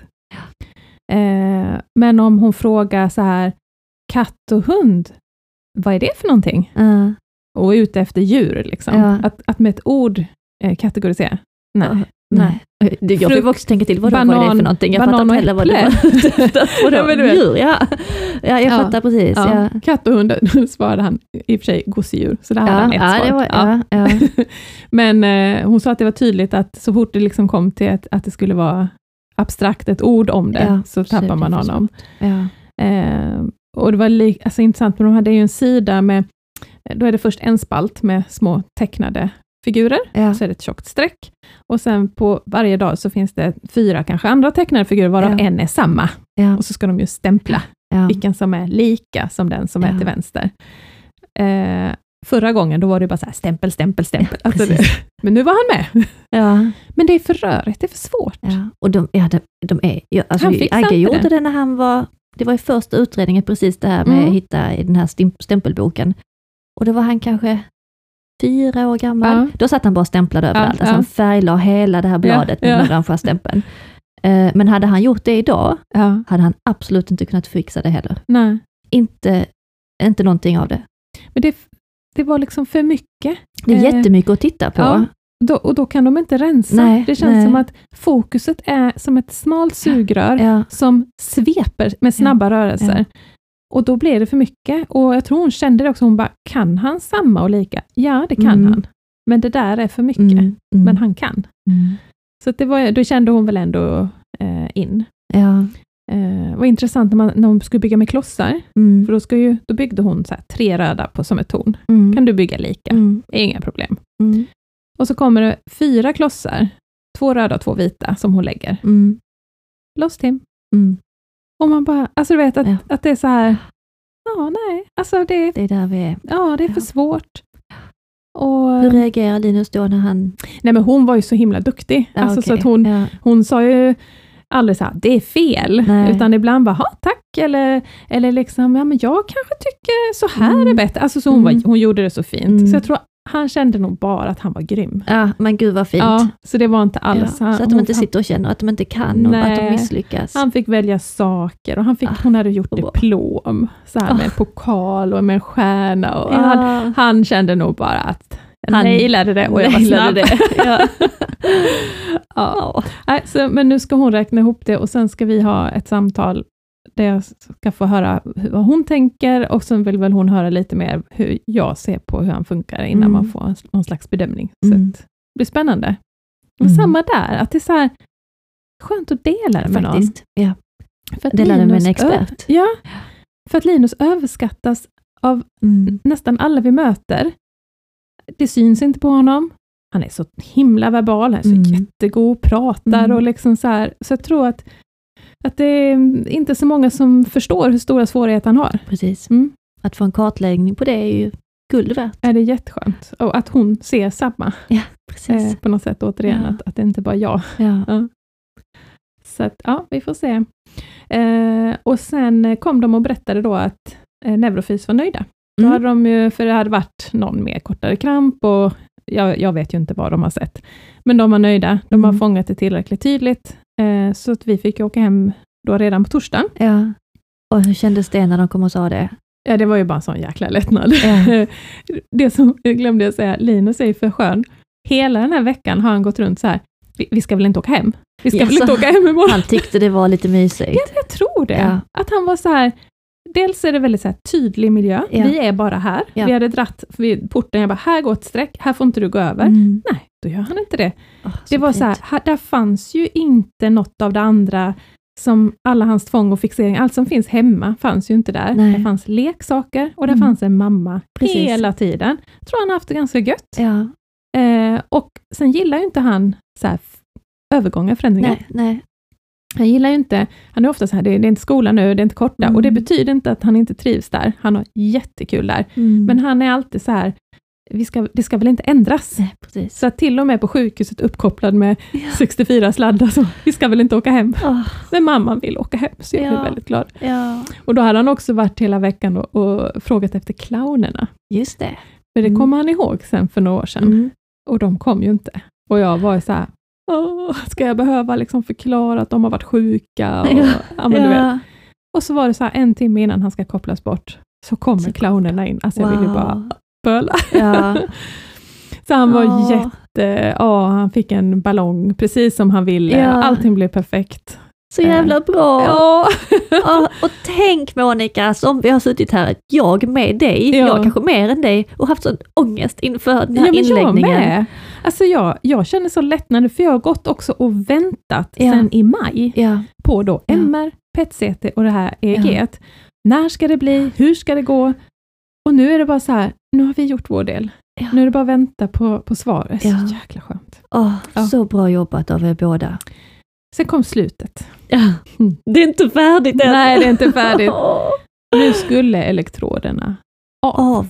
Eh, men om hon frågar så här katt och hund, vad är det för någonting? Ja. Och är ute efter djur liksom. Ja. Att, att med ett ord eh, kategorisera. Nej. Ja. Nej. Nej. Det- Jag Frukt, fick också tänka till, vad, vad är det banan- för någonting? Jag banan fattar inte och heller vad det äpple. var. Vadå? Ja, men du vet. Djur, ja. Ja, jag Ja. fattar precis. Ja. Ja. Katt och hund, då svarade han i och för sig gosedjur. Så där hade han Ja, ett ja, svar. det var, ja. Ja. Men eh, hon sa att det var tydligt att så fort det liksom kom till att, att det skulle vara abstrakt ett ord om det, Ja, så så tappar det man blir för honom. Ja. Eh, och det var li- alltså intressant, men de hade ju en sida med, då är det först en spalt med små tecknade figurer, Ja. så är det ett tjockt streck. Och sen på varje dag så finns det fyra kanske andra tecknade figurer, varav Ja. en är samma. Ja. Och så ska de ju stämpla Ja. vilken som är lika som den som Ja. är till vänster. Eh, förra gången då var det bara så här stämpel, stämpel, stämpel. Ja, alltså det, precis. men nu var han med. Ja. Men det är för rörigt, det är för svårt. Ja. Och de, ja, de, de är, ja, alltså, Han fixar Agge inte gjorde det. det när han var, det var i första utredningen precis det här med Mm. att hitta i den här stim- stämpelboken. Och då var han kanske fyra år gammal. Ja. Då satt han bara och stämplade överallt. Alltså ja. han färglade hela det här bladet Ja, med ja. den orangea stämpeln. Eh, men hade han gjort det idag, Ja. hade han absolut inte kunnat fixa det heller. Nej. Inte, inte någonting av det. Men det, det var liksom för mycket. Det är Eh, jättemycket att titta på. Ja. Då, och då kan de inte rensa. Nej, det känns nej. som att fokuset är som ett smalt sugrör Ja. som sveper med snabba rörelser. Och då blir det för mycket. Och jag tror hon kände det också. Hon bara, kan han samma och lika? Ja, det kan Mm. han. Men det där är för mycket. Mm. Mm. Men han kan. Mm. Så att det var, då kände hon väl ändå eh, in. Ja. Eh, det var intressant när, man, när hon skulle bygga med klossar. Mm. För då, ska ju, då byggde hon så här, tre röda på, som ett torn. Mm. Kan du bygga lika? Mm. Inga problem. Mm. Och så kommer det fyra klossar. Två röda och två vita som hon lägger. Mm. Loss Tim. Mm. Och man bara, alltså du vet att, Ja. att det är så här, ja nej, alltså det, Det är där vi är. ja, det är för Ja. svårt. Och, Hur reagerar Linus då när han... nej men hon var ju så himla duktig. Ja, alltså, okej. så att hon, Ja. hon sa ju aldrig så här, det är fel. Nej. Utan ibland bara, ha tack. Eller, eller liksom, ja men jag kanske tycker så här Mm. är bättre. Alltså så hon, Mm. var, hon gjorde det så fint. Mm. Så jag tror han kände nog bara att han var grym. ja, men gud vad fint. Ja, så det var inte Ja. alls. Han, Så att de hon- inte sitter och känner att de inte kan och Nej. att de misslyckas. Han fick välja saker och han fick, Ah, hon hade gjort så bra. diplom så här, med Ah. en pokal och med en stjärna. Och Ja. han, han kände nog bara att jag Han nailade det och jag var nailade snabb. det. Ja. Ja. Ja. Nej, så, men nu ska hon räkna ihop det och sen ska vi ha ett samtal där jag ska få höra hur, vad hon tänker och sen vill väl hon höra lite mer hur jag ser på hur han funkar innan Mm. man får en, någon slags bedömning. Så Mm. att, det blir spännande. Men Mm. samma där, att det är så här skönt att dela det med någon. Faktiskt. Ja. För att Dela det med Linus en ö- expert. Ja, för att Linus överskattas av Mm. nästan alla vi möter. Det syns inte på honom. han är så himla verbal, han är så Mm. jättegod, pratar Mm. och liksom så här. Så jag tror att, att det är inte så många som förstår hur stora svårigheter han har. Precis. Mm. Att få en kartläggning på det är ju guld värt. Är det jätteskönt. Och att hon ser samma Precis. eh, på något sätt återigen, Ja. att, att det inte bara jag. Ja. Ja. Så att, ja, vi får se. Eh, och sen kom de och berättade då att eh, Neurofys var nöjda. Då Mm. hade de ju, för det hade varit någon mer kortare kramp och jag, jag vet ju inte vad de har sett. Men de var nöjda. De har Mm. fångat det tillräckligt tydligt. Eh, så att vi fick åka hem då redan på torsdagen. Ja. Och hur kändes det när de kom och sa det? Ja, det var ju bara en sån jäkla lättnad. Ja. Det som jag glömde jag säga, Linus är för skön. Hela den här veckan har han gått runt så här, vi, vi ska väl inte åka hem? Vi ska Jaså? väl inte åka hem imorgon? Han tyckte det var lite mysigt. Ja, jag tror det. Ja. Att han var så här, dels är det väldigt så här tydlig miljö. Ja. Vi är bara här. Ja. Vi hade dratt vid porten, jag bara, här går ett streck, här får inte du gå över. Mm. Nej, då gör han inte det. Oh, Det var så här, här, där fanns ju inte något av det andra som alla hans tvång och fixering, allt som finns hemma fanns ju inte där. Nej. Det fanns leksaker och det Mm. fanns en mamma Precis. hela tiden. Jag tror han har haft det ganska gött. Ja. Eh, och sen gillar ju inte han så här f- övergångar, förändringar. Nej, nej. Han gillar ju inte, han är ofta så här, det är, det är inte skola nu, det är inte korta. Mm. Och det betyder inte att han inte trivs där. Han har jättekul där. Mm. Men han är alltid så här, vi ska, det ska väl inte ändras. Nej, precis. Så att till och med på sjukhuset uppkopplad med Ja. sextiofyra sladdar, så vi ska väl inte åka hem. Oh, Men mamman vill åka hem, så jag Ja. är väldigt glad. ja, Och då hade han också varit hela veckan och, och frågat efter clownerna. just det. För det Mm. kommer han ihåg sen för några år sedan. Mm. Och de kom ju inte. Och jag var så här, åh, ska jag behöva liksom förklara att de har varit sjuka? Och, Ja. ja, men du vet. Ja. Och så var det så här, en timme innan han ska kopplas bort, så kommer Så- clownerna in. Alltså jag Wow. vill ju bara böla. Ja. Så han var Ja. jätte, ja, han fick en ballong precis som han ville. Ja. Allting blev perfekt. Så jävla bra. Ja. Ja, och tänk Monica, som vi har suttit här, jag med dig, Ja. jag kanske mer än dig, och haft sån ångest inför den här Ja, men jag inläggningen. med. Alltså jag, jag känner så lättnad, för jag har gått också och väntat Ja. sedan i maj Ja, på då Ja. M R, P E T-C T och det här E E G. När ska det bli? Hur ska det gå? Och nu är det bara så här, nu har vi gjort vår del. Ja. Nu är det bara att vänta på, på svar. Det är så Ja. jäkla skönt. Åh, Ja. så bra jobbat av er båda. Sen kom slutet. Ja. Mm. Det är inte färdigt än. Nej, det är inte färdigt. Åh. Nu skulle elektroderna av. Av.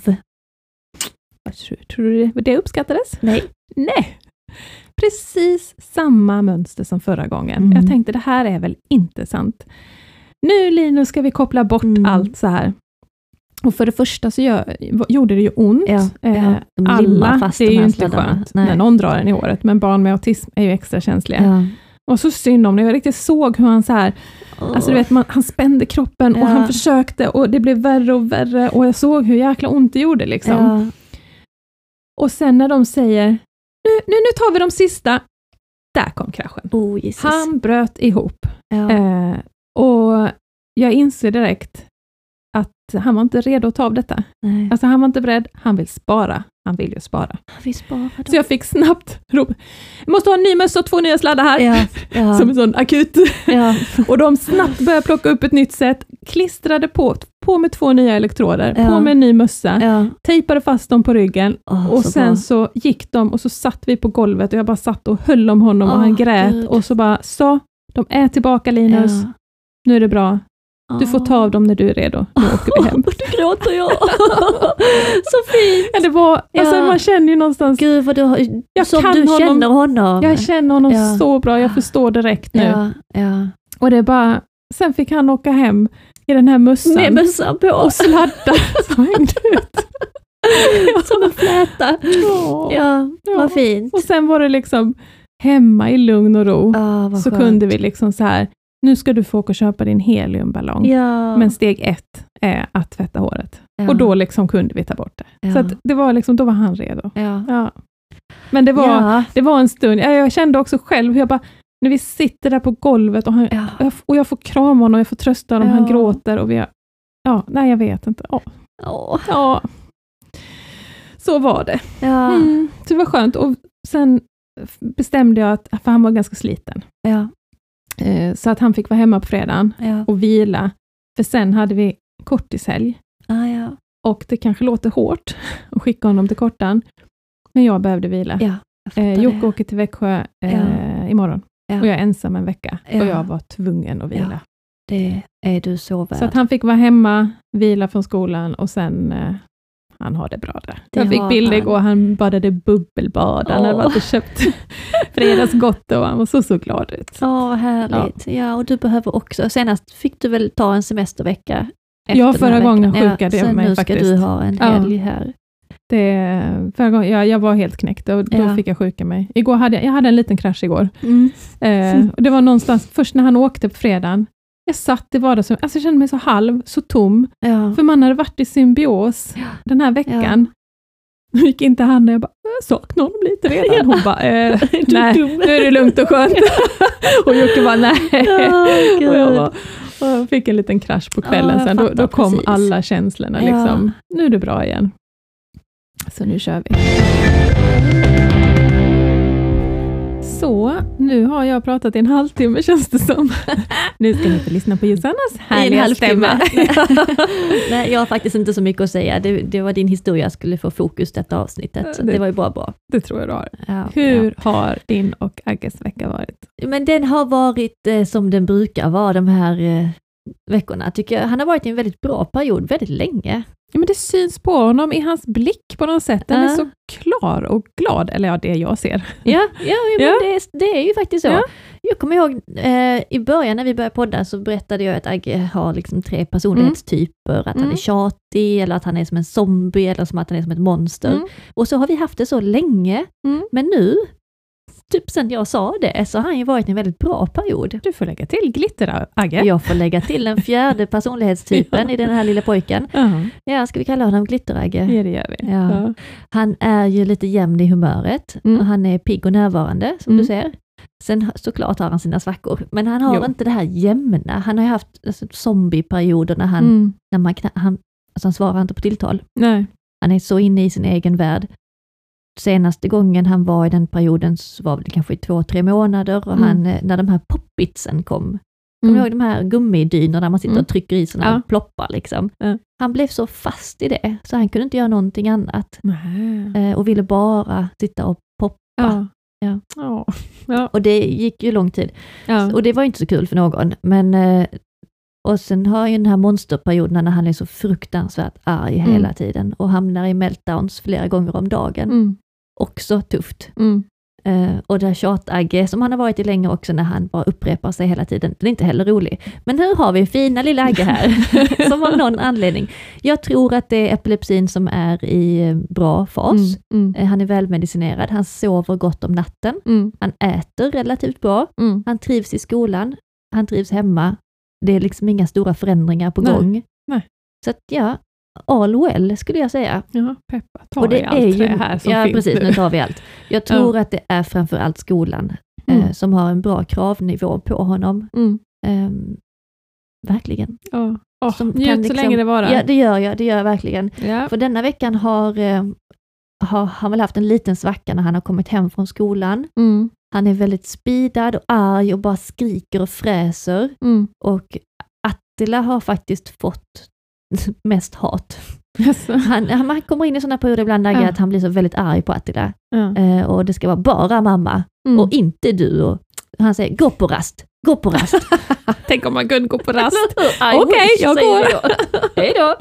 Vad tror, tror du det, det uppskattades? Nej. Nej. Precis samma mönster som förra gången. Mm. Jag tänkte, det här är väl inte sant. Nu Linus ska vi koppla bort Mm. allt så här. Och för det första så gör, gjorde det ju ont. Ja, ja. Eh, De limmar Alla, fast det är de ju här inte sladdarna. skönt Nej. när någon drar en i håret. Men barn med autism är ju extra känsliga. Ja. Och så synd om det. Jag riktigt såg hur han så här, alltså du vet, man, han spände kroppen och Ja. han försökte och det blev värre och värre. Och jag såg hur jäkla ont det gjorde liksom. Ja. Och sen när de säger, nu, nu, nu tar vi de sista. Där kom kraschen. Oh, Jesus. Han bröt ihop. Ja. Eh, och jag inser direkt att han var inte redo att ta av detta. Nej. Alltså han var inte beredd, han vill spara. Han vill ju spara. Vi sparar dem. Så jag fick snabbt ropa, jag måste ha en ny mössa och två nya sladdar här. Ja. Ja. Som en sån akut. Ja. Och de snabbt började plocka upp ett nytt sätt, klistrade på, på med två nya elektroder, Ja. på med en ny mössa, Ja. tejpade fast dem på ryggen. Åh, Och så sen bra. så gick de och så satt vi på golvet och jag bara satt och höll om honom och Åh, han grät. Gud. Och så bara, så, de är tillbaka Linus, Ja. nu är det bra. Du får ta av dem när du är redo. Nu åker vi hem. Nu gråter jag. Så fint. Ja, det var, alltså Ja. man känner ju någonstans, Gud vad du har, Jag som kan du honom. känner honom. jag känner honom Ja. så bra, jag förstår direkt nu. Ja, ja. Och det är bara, sen fick han åka hem i den här mössan. Med mössan på. Och sladdar som hängde ut. Som en fläta. Ja. Ja, Ja. vad fint. Och sen var det liksom hemma i lugn och ro. Ja, vad så skönt. kunde vi liksom så här, nu ska du få åka och köpa din heliumballong. Ja. Men steg ett är att tvätta håret. Ja. Och då liksom kunde vi ta bort det. Ja. Så att det var liksom, då var han redo. Ja. Ja. Men det var, Ja. det var en stund, jag, jag kände också själv hur jag bara, när vi sitter där på golvet och, han, Ja. jag, och jag får krama honom, jag får trösta honom, Ja. han gråter och vi har, ja, nej jag vet inte. Åh. Åh. Ja, så var det. Ja. Mm, så det var skönt. Och sen bestämde jag att, för han var ganska sliten, Ja. eh, så att han fick vara hemma på fredagen Ja. och vila. För sen hade vi kortishelg. Ah, ja. Och det kanske låter hårt att skicka honom till kortan. Men jag behövde vila. Ja. Eh, Jocke åker till Växjö eh, Ja. imorgon. Ja. Och jag är ensam en vecka. Ja. Och jag var tvungen att vila. Ja. Det är du så värd. Så att han fick vara hemma, vila från skolan och sen, eh, han har det bra där. Det jag fick har bilder han. igår, han badade bubbelbad. Han hade Åh. varit och köpt fredagsgott och han var så, så glad ut. Ja, vad härligt. Ja. ja, och du behöver också, senast fick du väl ta en semestervecka? efter Ja, den förra här gången veckan. sjukade ja, jag mig nu faktiskt. ska du ha en Ja. helg här. Det, förra gången, ja, jag var helt knäckt och då Ja. fick jag sjuka mig. Igår hade jag, jag hade en liten krasch igår. Mm. Eh, och det var någonstans, först när han åkte på fredagen, jag satt i vardagsrummet, alltså jag kände mig så halv, så tom. Ja. För man hade varit i symbios Ja. den här veckan. Nu gick inte han och jag bara, jag saknar honom lite redan. Hon bara, eh, nej, nu är det lugnt och skönt. Och Jocke bara, nej. Oh, och jag, bara, och jag fick en liten krasch på kvällen Ja, sen. Då, fattar då kom precis. alla känslorna. Ja. Liksom. Nu är det bra igen. Så nu kör vi. Så, nu har jag pratat i en halvtimme känns det som. Nu ska ni få lyssna på Josannas härliga stämma. Nej, jag har faktiskt inte så mycket att säga. Det, det var din historia jag skulle få fokus detta avsnittet. Så det, Det- det var ju bara bra. Det tror jag du har. Ja, Hur har din och Agges vecka varit? ja. Men den har varit eh, som den brukar vara de här eh, veckorna. Tycker jag. Han har varit i en väldigt bra period väldigt länge. Ja, men det syns på honom i hans blick på något sätt. Den Ja. är så klar och glad. Eller ja, det jag ser. Ja, ja, ja, men Ja. Det, är, det är ju faktiskt så. Ja. Jag kommer ihåg eh, i början när vi började podda så berättade jag att Agge har liksom tre personlighetstyper. Att han Mm. är tjatig, eller att han är som en zombie, eller som att han är som ett monster. Mm. Och så har vi haft det så länge. Mm. Men nu, typ sen jag sa det, så har han ju varit i en väldigt bra period. Du får lägga till glitter, Agge. Jag får lägga till den fjärde personlighetstypen i den här lilla pojken. Ja, Ja, ska vi kalla honom Glitteragge? ja, det gör vi. Ja. Ja. Han är ju lite jämn i humöret. Mm. Och han är pigg och närvarande, som Mm. du ser. Sen såklart har han sina svackor, men han har Jo. inte det här jämna. Han har ju haft alltså, zombieperioder när han, Mm. när man kna- han, alltså, han svarar inte på tilltal. Nej. Han är så inne i sin egen värld. Senaste gången han var i den perioden så var det kanske i två, tre månader och Mm. han, när de här poppitsen kom, kommer du ihåg de här gummidynorna man sitter Mm. och trycker i sådana Ja. ploppar liksom. Ja. Han blev så fast i det, så han kunde inte göra någonting annat. Nej. Eh, och ville bara sitta och poppa. Ja. Ja. Ja. Ja. Och det gick ju lång tid. Ja. Och det var inte så kul för någon. Men, eh, och sen har ju den här monsterperioden när han är så fruktansvärt arg Mm. hela tiden och hamnar i meltdowns flera gånger om dagen. Mm. Också tufft. Mm. Eh, och det här tjatagge som han har varit i länge också när han bara upprepar sig hela tiden. Den är inte heller rolig. Men nu har vi fina lilla Agge här som av någon anledning. Jag tror att det är epilepsin som är i eh, bra fas. Mm. Mm. Eh, han är välmedicinerad. Han sover gott om natten. Mm. Han äter relativt bra. Mm. Han trivs i skolan. Han trivs hemma. Det är liksom inga stora förändringar på Nej. gång. Nej. Så att ja, all well skulle jag säga. Ja, peppa. Ta Och det i allt är ju, trä här som ja, finns precis, nu. nu tar vi allt. Jag tror att det är framförallt skolan Mm. eh, som har en bra kravnivå på honom. Mm. Ehm, verkligen. Ja. Oh, Som njut kan så liksom- länge det varar. Ja, det gör jag, det gör jag verkligen. Ja. För denna veckan har, eh, har han väl haft en liten svacka när han har kommit hem från skolan. Mm. Han är väldigt speedad och arg och bara skriker och fräser. Mm. Och Attila har faktiskt fått mest hat. Alltså. Han, han han kommer in i sådana perioder ibland Agge, Ja. att han blir så väldigt arg på Attila. Ja. Eh, och det ska vara bara mamma Mm. och inte du. Och han säger, gå på rast, gå på rast. Tänk om man kunde gå på rast. I Okej, wish, jag säger går. vi då. Hej då.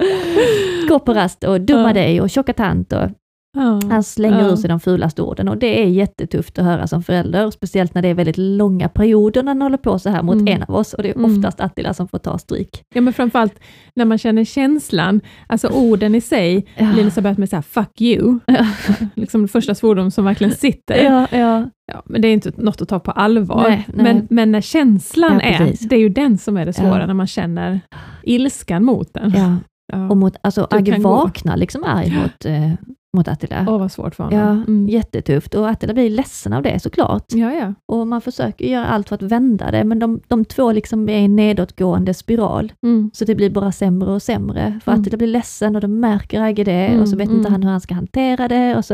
Gå på rast och dumma Ja. dig och tjocka tant. Och Ja. han slänger Ja. ur sig de fulaste orden och det är jättetufft att höra som förälder. Och speciellt när det är väldigt långa perioder när han håller på så här mot Mm. en av oss. Och det är Mm. oftast Attila som får ta stryk. Ja, men framförallt när man känner känslan, alltså orden i sig, Ja. Linus har börjat med så här, fuck you, liksom det första svordom som verkligen sitter. Ja, ja. Ja, men det är inte något att ta på allvar. Nej, nej. Men, men när känslan Ja, är, precis. det är ju den som är det svåra, Ja. när man känner ilskan mot den. ja. Ja. Och mot, alltså Du Agge kan gå. vaknar liksom arg mot, eh, mot Attila. Åh, vad svårt för honom. Ja, Mm. jättetufft. Och Attila blir ledsen av det såklart. ja, ja. Och man försöker göra allt för att vända det, men de, de två liksom är i en nedåtgående spiral. Mm. Så det blir bara sämre och sämre. För Mm. Attila blir ledsen och då märker Agge det Mm, och så vet inte mm. han hur han ska hantera det. Och så,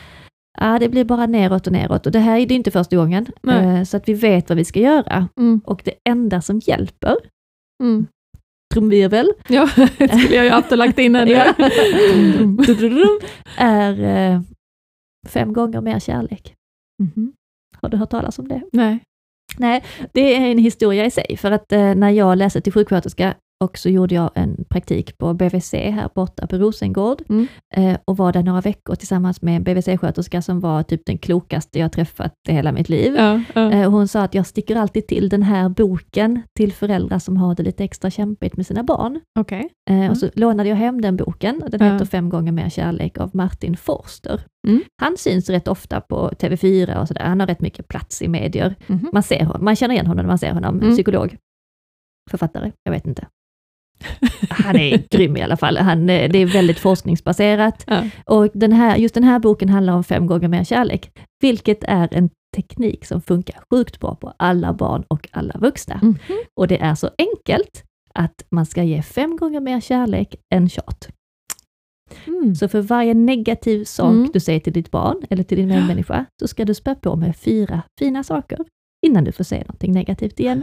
ja, det blir bara neråt och neråt. Och det här är det inte första gången. Nej. Eh, så att vi vet vad vi ska göra. Mm. Och det enda som hjälper, Mm. trumvirvel, Ja, det skulle jag ju haft och lagt in här nu. Ja. är eh, fem gånger mer kärlek. Mm-hmm. Har du hört talas om det? Nej. Nej, det är en historia i sig. För att eh, när jag läste till sjuksköterska och så gjorde jag en praktik på B V C här borta på Rosengård. Mm. Eh, och var där några veckor tillsammans med en B V C-sköterska som var typ den klokaste jag träffat i hela mitt liv. Ja, ja. Eh, hon sa att jag sticker alltid till den här boken till föräldrar som har det lite extra kämpigt med sina barn. Okej. Okay. Eh, Mm. Och så lånade jag hem den boken. Den Ja. heter Fem gånger mer kärlek av Martin Forster. Mm. Han syns rätt ofta på T V fyra och sådär. Han har rätt mycket plats i medier. Mm. Man ser honom, man känner igen honom när man ser honom. Mm. Psykolog. Författare, jag vet inte. Han är grym i alla fall. Han, det är väldigt forskningsbaserat. Ja. Och den här, just den här boken handlar om fem gånger mer kärlek. Vilket är en teknik som funkar sjukt bra på alla barn och alla vuxna. Mm. Och det är så enkelt att man ska ge fem gånger mer kärlek än tjat. Mm. Så för varje negativ sak Mm. du säger till ditt barn eller till din medmänniska så ska du spä på med fyra fina saker innan du får säga någonting negativt igen.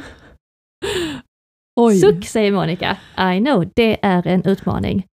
Oj. Suck, säger Monica. I know, det är en utmaning.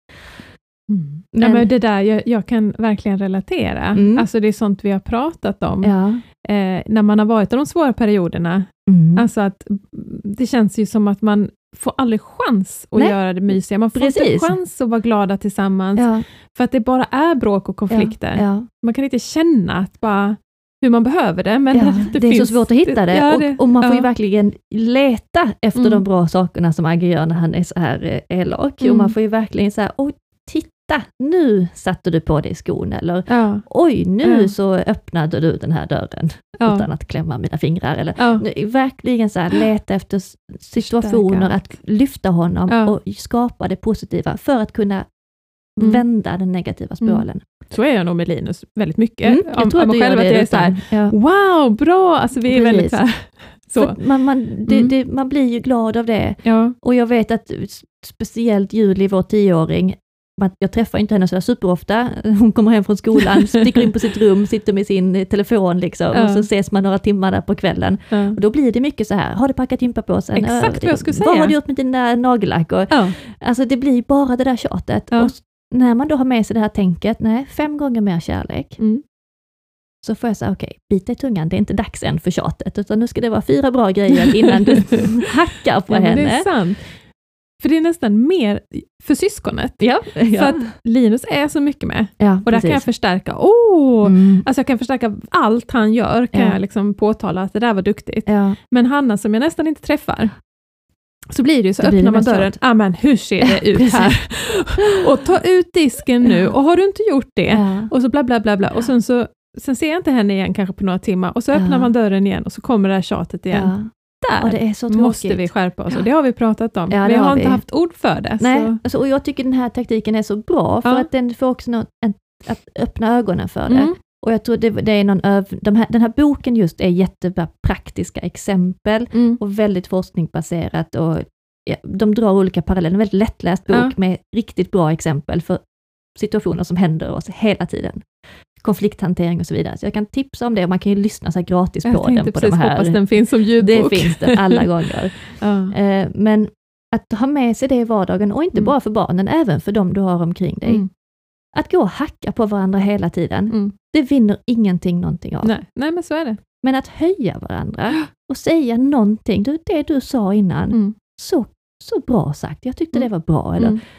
Mm. Men- Ja, men det där, jag, jag kan verkligen relatera. Mm. Alltså det är sånt vi har pratat om. Ja. Eh, när man har varit i de svåra perioderna. Mm. Alltså att det känns ju som att man får aldrig chans att Nej. göra det mysiga. Man får Precis. inte chans att vara glada tillsammans. Ja. För att det bara är bråk och konflikter. Ja. Ja. Man kan inte känna att bara hur man behöver det. Men Ja, det, det är finns, så svårt att hitta det. Ja, och, det- och man får ja. ju verkligen leta efter Mm. de bra sakerna som Agge gör när han är så här eh, elak. Mm. Och man får ju verkligen så här, oj, titta, nu satte du på dig skon. Eller Ja, oj, nu Ja. så öppnade du den här dörren ja, utan att klämma mina fingrar. Eller ja. nu, verkligen så här, leta efter s- situationer, Förstärka. att lyfta honom Ja. och skapa det positiva för att kunna Mm. vända den negativa spiralen. Så är jag nog med Linus väldigt mycket. Mm, Om- jag tror om att du mig själv gör att det jag är så här, utan, ja. wow, bra! Alltså vi är Precis. väldigt så här. Så. För man, man, det, Mm. det, man blir ju glad av det. Ja. Och jag vet att s- speciellt Julie, vår tioåring, man- jag träffar inte henne så där superofta. Hon kommer hem från skolan, sticker in på sitt rum, sitter med sin eh, telefon liksom, Ja. och så ses man några timmar där på kvällen. Ja. Och då blir det mycket så här, har du packat gympapåsen? Exakt Ja, vad jag skulle Vad säga. har du gjort med din där nagellack? Och, Ja. alltså det blir bara det där tjatet. Ja. Och s- när man då har med sig det här tänket, nej, fem gånger mer kärlek, Mm. så får jag säga, okej, bita i tungan, det är inte dags än för tjatet, utan nu ska det vara fyra bra grejer innan du hackar på Ja, men henne. det är sant. För det är nästan mer för syskonet. Ja, ja. För att Linus är så mycket med. ja, Och där precis. kan jag förstärka. Åh! Mm. Alltså jag kan förstärka allt han gör. Kan Ja. jag liksom påtala att det där var duktigt. Ja. Men Hanna som jag nästan inte träffar. Så blir det ju så, Då blir öppnar det man mest dörren. klart. Ja, men hur ser det ut Precis. här? Och ta ut disken nu. Och har du inte gjort det? Ja. Och så bla bla bla bla. Och sen så sen ser jag inte henne igen kanske på några timmar. Och så öppnar Ja. man dörren igen. Och så kommer det här tjatet igen. Ja. Där Och det är så tråkigt. måste vi skärpa oss. Och det har vi pratat om. Ja, det vi har, har inte vi. haft ord för det. Nej, Så. alltså, och jag tycker den här taktiken är så bra, för Ja. att den får också något, en, att öppna ögonen för det. Mm. Och jag tror det, det är någon öv, de här, den här boken just är jättebra praktiska exempel Mm. och väldigt forskningsbaserat, och ja, de drar olika paralleller. En väldigt lättläst bok Ja. med riktigt bra exempel för situationer som händer oss hela tiden. Konflikthantering och så vidare. Så jag kan tipsa om det, och man kan ju lyssna så här gratis Jag på tänkte den. På precis de här. hoppas den finns som Det ljudbok. finns det alla gånger. Ja. Eh, men att ha med sig det i vardagen, och inte Mm. bara för barnen, även för dem du har omkring dig. Mm. Att gå och hacka på varandra hela tiden, Mm. det vinner ingenting någonting av. Nej. Nej, men så är det. Men att höja varandra och säga någonting, du, det du sa innan, Mm. så, så bra sagt, jag tyckte Mm. det var bra. Eller, Mm.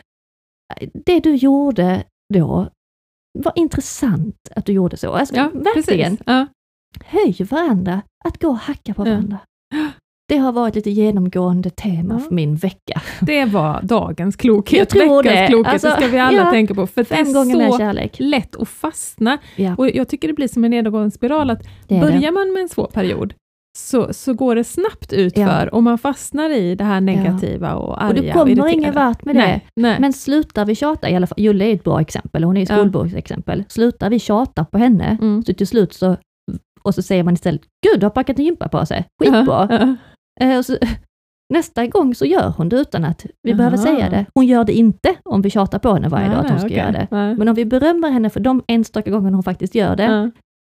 det du gjorde då, var intressant att du gjorde så. Alltså, Ja, verkligen, precis. Ja. höj varandra, att gå och hacka på Ja. varandra. Det har varit lite genomgående tema Ja. för min vecka. Det var dagens klokhet. Jag tror Veckans det. klokhet, Alltså, det ska vi alla ja, tänka på. För Fem det gånger är mer så kärlek. lätt att fastna. Ja, Och jag tycker det blir som en nedåtgående spiral. Att det är börjar det. man med en svår period så, så går det snabbt utför. Ja. Och man fastnar i det här negativa och arga. Och du kommer irriterade. ingen vart med det. Nej, nej. Men slutar vi tjata, i alla fall, Julle är ett bra exempel, hon är ett Ja. skolboksexempel. Slutar vi tjata på henne, Mm. så till slut så, och så säger man istället, gud, du har packat en gympa på sig, skitbra. Ja, ja. Eh, och så, nästa gång så gör hon det utan att vi Aha. behöver säga det. Hon gör det inte om vi tjatar på henne varje Nej, dag att hon nej, ska okej. göra det. Nej. Men om vi berömmer henne för de enstaka gångerna hon faktiskt gör det, Ja.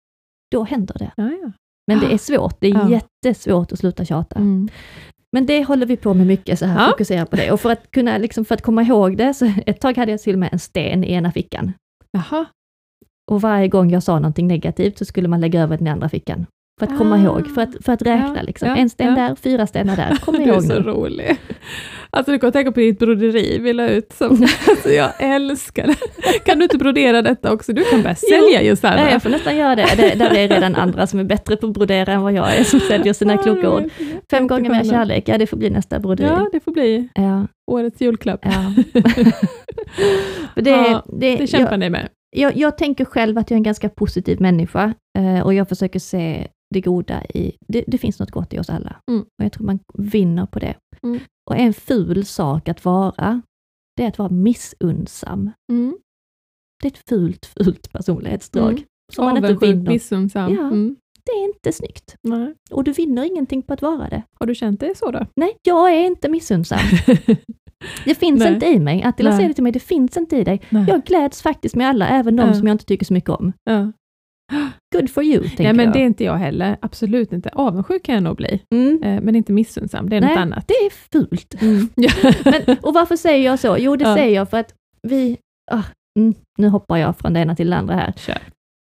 då händer det. Ja, ja. Men det är svårt, det är Ja. jättesvårt att sluta tjata. Mm. Men det håller vi på med mycket, så här, Ja. fokusera på det. Och för att kunna, liksom, för att komma ihåg det, så ett tag hade jag till och med en sten i ena fickan. Jaha. Och varje gång jag sa någonting negativt så skulle man lägga över den andra fickan. För att ah. komma ihåg, för att, för att räkna ja, liksom. Ja, en sten ja. där, fyra stenar där. Kom ihåg nu. Du är så nu. rolig. Alltså du kan tänka på ditt broderi vi la ut. Som, alltså jag älskar det. Kan du inte brodera detta också? Du kan börja sälja just här. Ja, jag får nästan göra det. det. Där är redan andra som är bättre på att brodera än vad jag är, som säljer sina kloka ord. Fem gånger mer kärlek, ja det får bli nästa broderi. Ja, det får bli ja. årets julklapp. Ja. det, ja, det, det kämpar jag, ni med. Jag, jag tänker själv att jag är en ganska positiv människa eh, och jag försöker se det goda i, det, det finns något gott i oss alla. Mm. Och jag tror man vinner på det. Mm. Och en ful sak att vara, det är att vara missunnsam. Mm. Det är ett fult, fult personlighetsdrag. Mm. Som man inte vinner. Missunnsam. Ja, mm. det är inte snyggt. Nej. Och du vinner ingenting på att vara det. Har du känt det så då? Nej, jag är inte missunnsam. Det finns Nej. inte i mig. Attila säger det till mig, det finns inte i dig. Nej. Jag gläds faktiskt med alla, även de ja. som jag inte tycker så mycket om. Ja. Good for you, tänker ja, men jag. det är inte jag heller. Absolut inte. Avundsjuk kan jag nog bli. Mm. Eh, men inte missunnsam. Det är Nej, något annat. det är fult. Mm. men, och varför säger jag så? Jo, det ja. säger jag för att vi... Ah, mm, nu hoppar jag från det ena till det andra här. Kör.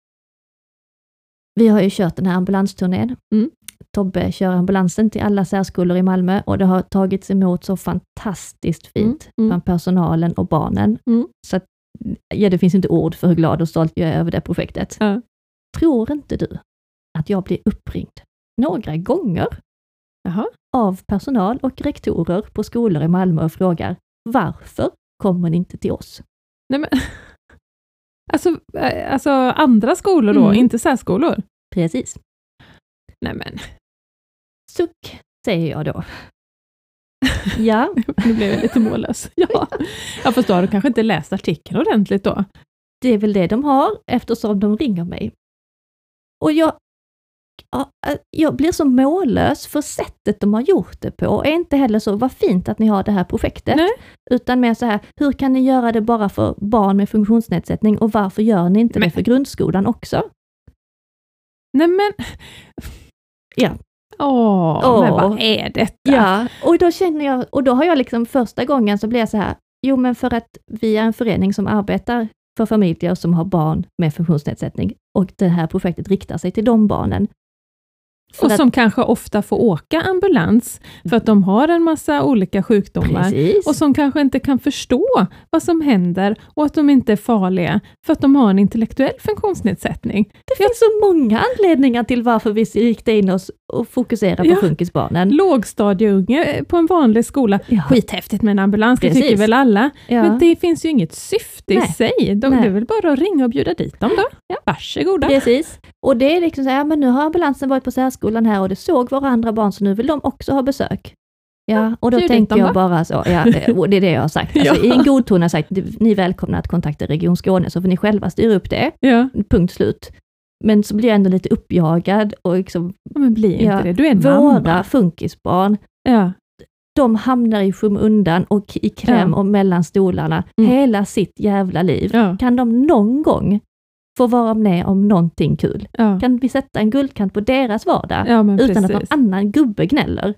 Vi har ju kört den här ambulansturnén. Mm. Tobbe kör ambulansen till alla särskolor i Malmö och det har tagits emot så fantastiskt fint Mm. Mm. från personalen och barnen. Mm. Så att, ja, det finns inte ord för hur glad och stolt jag är över det projektet. Ja. Tror inte du att jag blir uppringd några gånger Jaha. av personal och rektorer på skolor i Malmö och frågar varför kommer ni inte till oss? Nej, men, alltså, alltså andra skolor då, Mm. inte särskolor? Precis. Nej men. Suck, säger jag då. Ja. Nu blev jag lite mållös. Ja. Jag förstår, du kanske inte läst artikeln ordentligt då. Det är väl det de har eftersom de ringer mig. Och jag, jag blir så mållös för sättet de har gjort det på. Och är inte heller så, vad fint att ni har det här projektet. Nej. Utan mer så här, hur kan ni göra det bara för barn med funktionsnedsättning och varför gör ni inte Men. det för grundskolan också? Nej men. Ja. Åh, Åh. men vad är detta? Ja, och då känner jag, och då har jag liksom första gången så blir jag så här, jo men för att vi är en förening som arbetar för familjer som har barn med funktionsnedsättning och det här projektet riktar sig till de barnen. För Och att, som kanske ofta får åka ambulans för att de har en massa olika sjukdomar. precis. Och som kanske inte kan förstå vad som händer och att de inte är farliga för att de har en intellektuell funktionsnedsättning. Det finns så många anledningar till varför vi riktar in oss och fokuserar på Ja. funkisbarnen. Lågstadieunge på en vanlig skola. Ja. Skithäftigt med en ambulans, det Precis. tycker väl alla. Ja. Men det finns ju inget syfte Nej. i sig. De, Nej. det är väl bara att ringa och bjuda dit dem då. Ja. Varsågoda. Precis. Och det är liksom så här, men nu har ambulansen varit på särskolan här och det såg våra andra barn så nu vill de också ha besök. Ja, och då bjud dit tänker dem jag då. bara så, ja, och det är det jag har sagt. Alltså, Ja. I en god ton har jag sagt, ni är välkomna att kontakta Region Skåne så får ni själva styra upp det. Ja. Punkt slut. Men så blir jag ändå lite uppjagad och liksom, Ja, men bli inte ja, det. Du är en våra mamma. funkisbarn, Ja. de hamnar i skymundan och i kläm Ja. och mellan stolarna Mm. hela sitt jävla liv. Ja. Kan de någon gång få vara med om någonting kul? Ja. Kan vi sätta en guldkant på deras vardag Ja, men utan att precis. någon annan gubbe gnäller?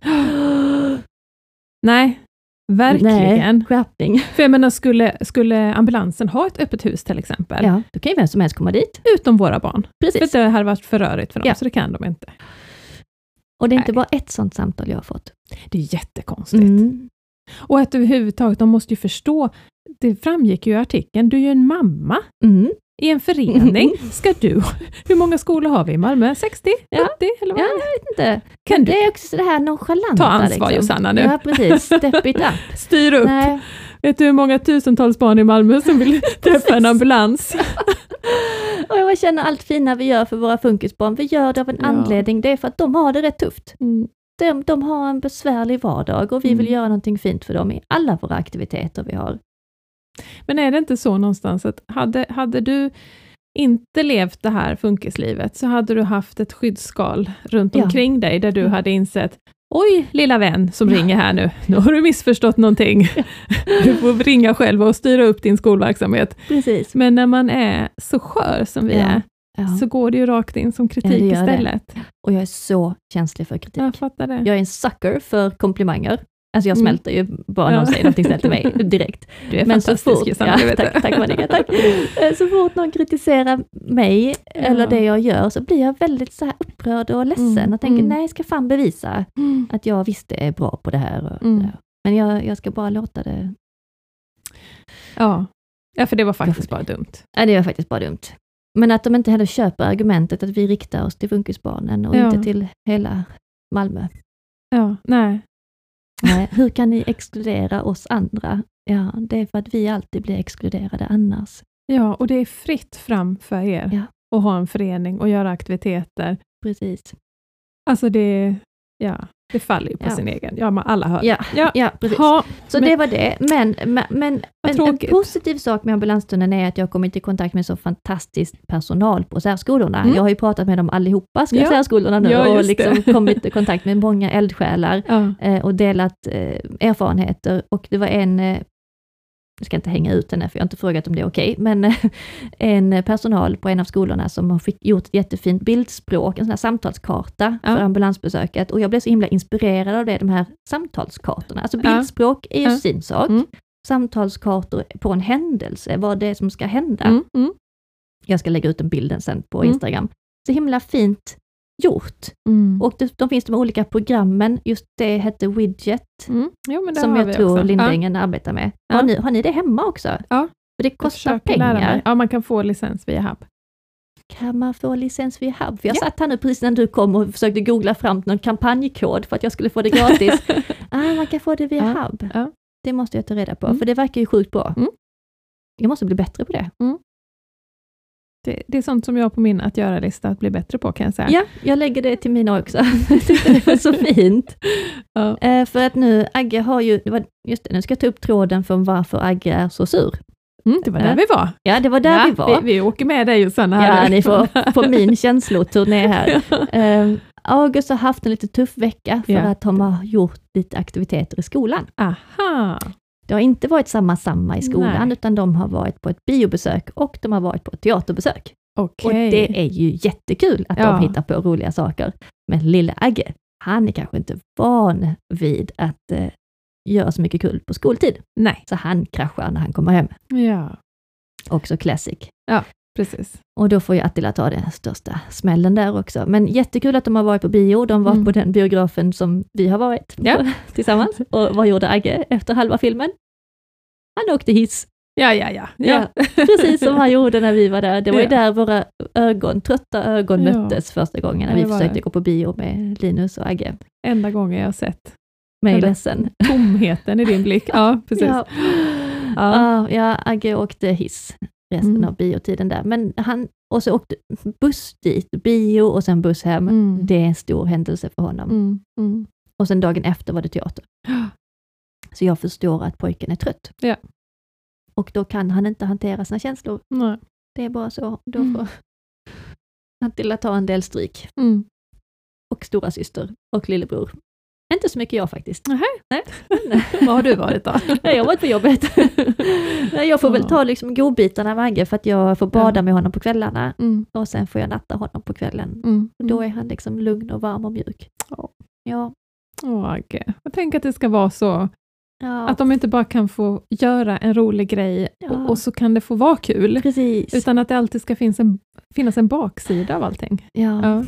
Nej, verkligen. Nej, skärpning. För jag menar, skulle, skulle ambulansen ha ett öppet hus till exempel, Ja, då kan ju vem som helst komma dit. utom våra barn. Precis. För det hade varit för rörigt för dem, Ja. så det kan de inte. Och det är inte Nej. bara ett sånt samtal jag har fått. Det är jättekonstigt. Mm. Och att överhuvudtaget, de måste ju förstå, det framgick ju i artikeln, du är ju en mamma Mm. i en förening. Ska du, hur många skolor har vi i Malmö? sextio? Ja. sjuttio? Eller vad? Ja, jag vet inte. Kan Men du det är också det här nonchalanta. ta ansvar, liksom. Josanna, nu? Ja, precis. Step it up. Styr upp. Nej. Vet du hur många tusentals barn i Malmö som vill träffa en ambulans? Och jag känner allt fina vi gör för våra funkisbarn. Vi gör det av en Ja. anledning. Det är för att de har det rätt tufft. Mm. De, de har en besvärlig vardag och vi vill Mm. göra någonting fint för dem i alla våra aktiviteter vi har. Men är det inte så någonstans att hade, hade du inte levt det här funkislivet så hade du haft ett skyddsskal runt Ja. omkring dig där du Ja. hade insett, oj lilla vän som Ja. ringer här nu, nu har du missförstått någonting. Du får ringa själv och styra upp din skolverksamhet. Precis. Men när man är så skör som vi Ja. är Ja. så går det ju rakt in som kritik Ja, det gör det. istället. Och jag är så känslig för kritik. Jag fattar det. Jag är en sucker för komplimanger. Alltså jag smälter ju bara någon Ja. säger någonting snällt till mig direkt. Du är Men så fantastisk, fort, Susanne, ja, det vet tack, du. tack Monica, tack. Så fort någon kritiserar mig eller det jag gör så blir jag väldigt så här upprörd och ledsen Mm, och tänker mm. nej, jag ska fan bevisa Mm. att jag visst är bra på det här. Och, Mm. ja. Men jag, jag ska bara låta det... Ja. ja, för det var faktiskt bara dumt. Ja, det är faktiskt bara dumt. Men att de inte heller köper argumentet att vi riktar oss till funkisbarnen och Ja. inte till hela Malmö. Ja, nej. Nej, hur kan ni exkludera oss andra? Ja, det är för att vi alltid blir exkluderade annars. Ja, och det är fritt fram för er Ja. att ha en förening och göra aktiviteter. Precis. Alltså det, ja, det faller ju på Ja. sin egen. Ja, man alla hör. Ja, Ja. ja precis. Ha, Så men- det var det. Men, men, men en, en tråkigt. positiv sak med ambulanstunneln är att jag har kommit i kontakt med så fantastisk personal på särskolorna. Mm. Jag har ju pratat med dem allihopa, ska Ja. särskolorna nu, Ja, och just liksom det. kommit i kontakt med många eldsjälar Ja. eh, och delat eh, erfarenheter. Och det var en, eh, jag ska inte hänga ut henne för jag har inte frågat om det är okej, men eh, en personal på en av skolorna som har fick, gjort ett jättefint bildspråk, en sån här samtalskarta Ja. för ambulansbesöket. Och jag blev så himla inspirerad av det, de här samtalskartorna. Alltså Ja. bildspråk är ju Ja. sin sak. Mm. Samtalskartor på en händelse, vad det är som ska hända. Mm. Mm. Jag ska lägga ut den bilden sen på Mm. Instagram. Så himla fint gjort. Mm. Och det, de finns de olika programmen, just det hette Widget, Mm. Jo, men det som har jag vi tror också. Lindängen arbetar med. Ja. Har, ni, har ni det hemma också? Ja. För det Jag kostar försöker lära mig. pengar. Ja, man kan få licens via Hub. Kan man få licens via Hub? För jag Ja. satt här nu precis när du kom och försökte googla fram någon kampanjkod för att jag skulle få det gratis. ah, man kan få det via Ja. Hub. Ja. Det måste jag ta reda på, Mm. för det verkar ju sjukt bra. Mm. Jag måste bli bättre på det. Det, det är sånt som jag har på min att göra-lista att bli bättre på, kan jag säga. Ja, jag lägger det till mina också. Jag tyckte det var så fint. Ja. Eh, för att nu, Agge har ju, det var, just det, nu ska jag ta upp tråden för varför Agge är så sur. Mm, det var där Ja. vi var. Ja, det var där ja, vi var. Vi, vi åker med dig och Sanna här Ja, nu. ni får på min känsloturné här. Eh, August har haft en lite tuff vecka för Ja. att de har gjort lite aktiviteter i skolan. Aha. Det har inte varit samma samma i skolan, Nej. utan de har varit på ett biobesök och de har varit på ett teaterbesök. Okej. Och det är ju jättekul att Ja. de hittar på roliga saker. Men lilla Agge, han är kanske inte van vid att eh, göra så mycket kul på skoltid. Nej. Så han kraschar när han kommer hem. Ja, Också classic. precis. Och då får ju Attila ta den största smällen där också. Men jättekul att de har varit på bio. De var Mm. på den biografen som vi har varit Ja. på, tillsammans. Och vad gjorde Agge efter halva filmen? Han åkte hiss. Ja, ja, ja. Ja, precis som han gjorde när vi var där. Det var ju Ja. där våra ögon, trötta ögon Ja. möttes första gången när Ja, vi det var försökte det. gå på bio med Linus och Agge. Enda gången jag har sett Mig Eller- ledsen. tomheten i din blick. Ja, precis. Ja. Ja. Ja, ja, Agge åkte hiss resten Mm. av biotiden där. Men han, och så åkte buss dit, bio och sen buss hem. Mm. Det är en stor händelse för honom. Mm. Mm. Och sen dagen efter var det teater. Så jag förstår att pojken är trött. Ja. Och då kan han inte hantera sina känslor. Nej. Det är bara så. Då Mm. får Attila ta en del stryk. Mm. Och stora syster och lillebror. Inte så mycket jag faktiskt. Nähä. Nej. Vad har du varit då? Nej, jag har varit på jobbet. Nej, jag får väl Ja. ta liksom godbitarna med Agge för att jag får bada Ja. med honom på kvällarna. Mm. Och sen får jag natta honom på kvällen. Mm. Och då är han liksom lugn och varm och mjuk. Ja. Ja. Åh, Agge. Jag tänker att det ska vara så. Ja, Att de inte bara kan få göra en rolig grej Ja. och, och så kan det få vara kul. precis. Utan att det alltid ska finnas en, finnas en baksida av allting. Ja. Ja.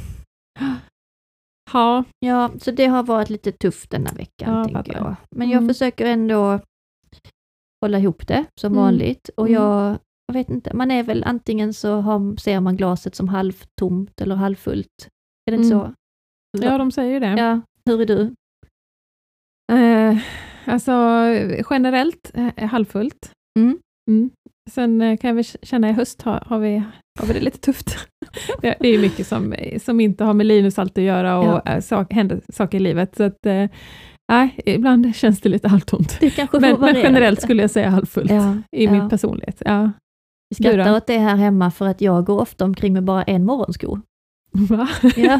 Ja. Ja, så det har varit lite tufft denna veckan, Ja, tänker fattar. jag. Men jag Mm. försöker ändå hålla ihop det som Mm. vanligt. Och Mm. jag, jag vet inte, man är väl antingen så har, ser man glaset som halvtomt eller halvfullt. Är det inte Mm. så? ja, de säger ju det. Ja, hur är du? Eh, alltså generellt eh, halvfullt. Mm. Mm. Sen eh, kan jag väl känna i höst har, har, vi, har vi det lite tufft. det, det är mycket som, som inte har med Linus allt att göra och Ja. ja. sak, händer saker i livet. Så att, eh, nej, ibland känns det lite halvtomt. Det kanske får Men, men variera generellt lite. skulle jag säga halvfullt Ja, i ja. min personlighet. Ja. Vi skrattar Du då? åt det här hemma för att jag går ofta omkring med bara en morgonsko. Va? Ja.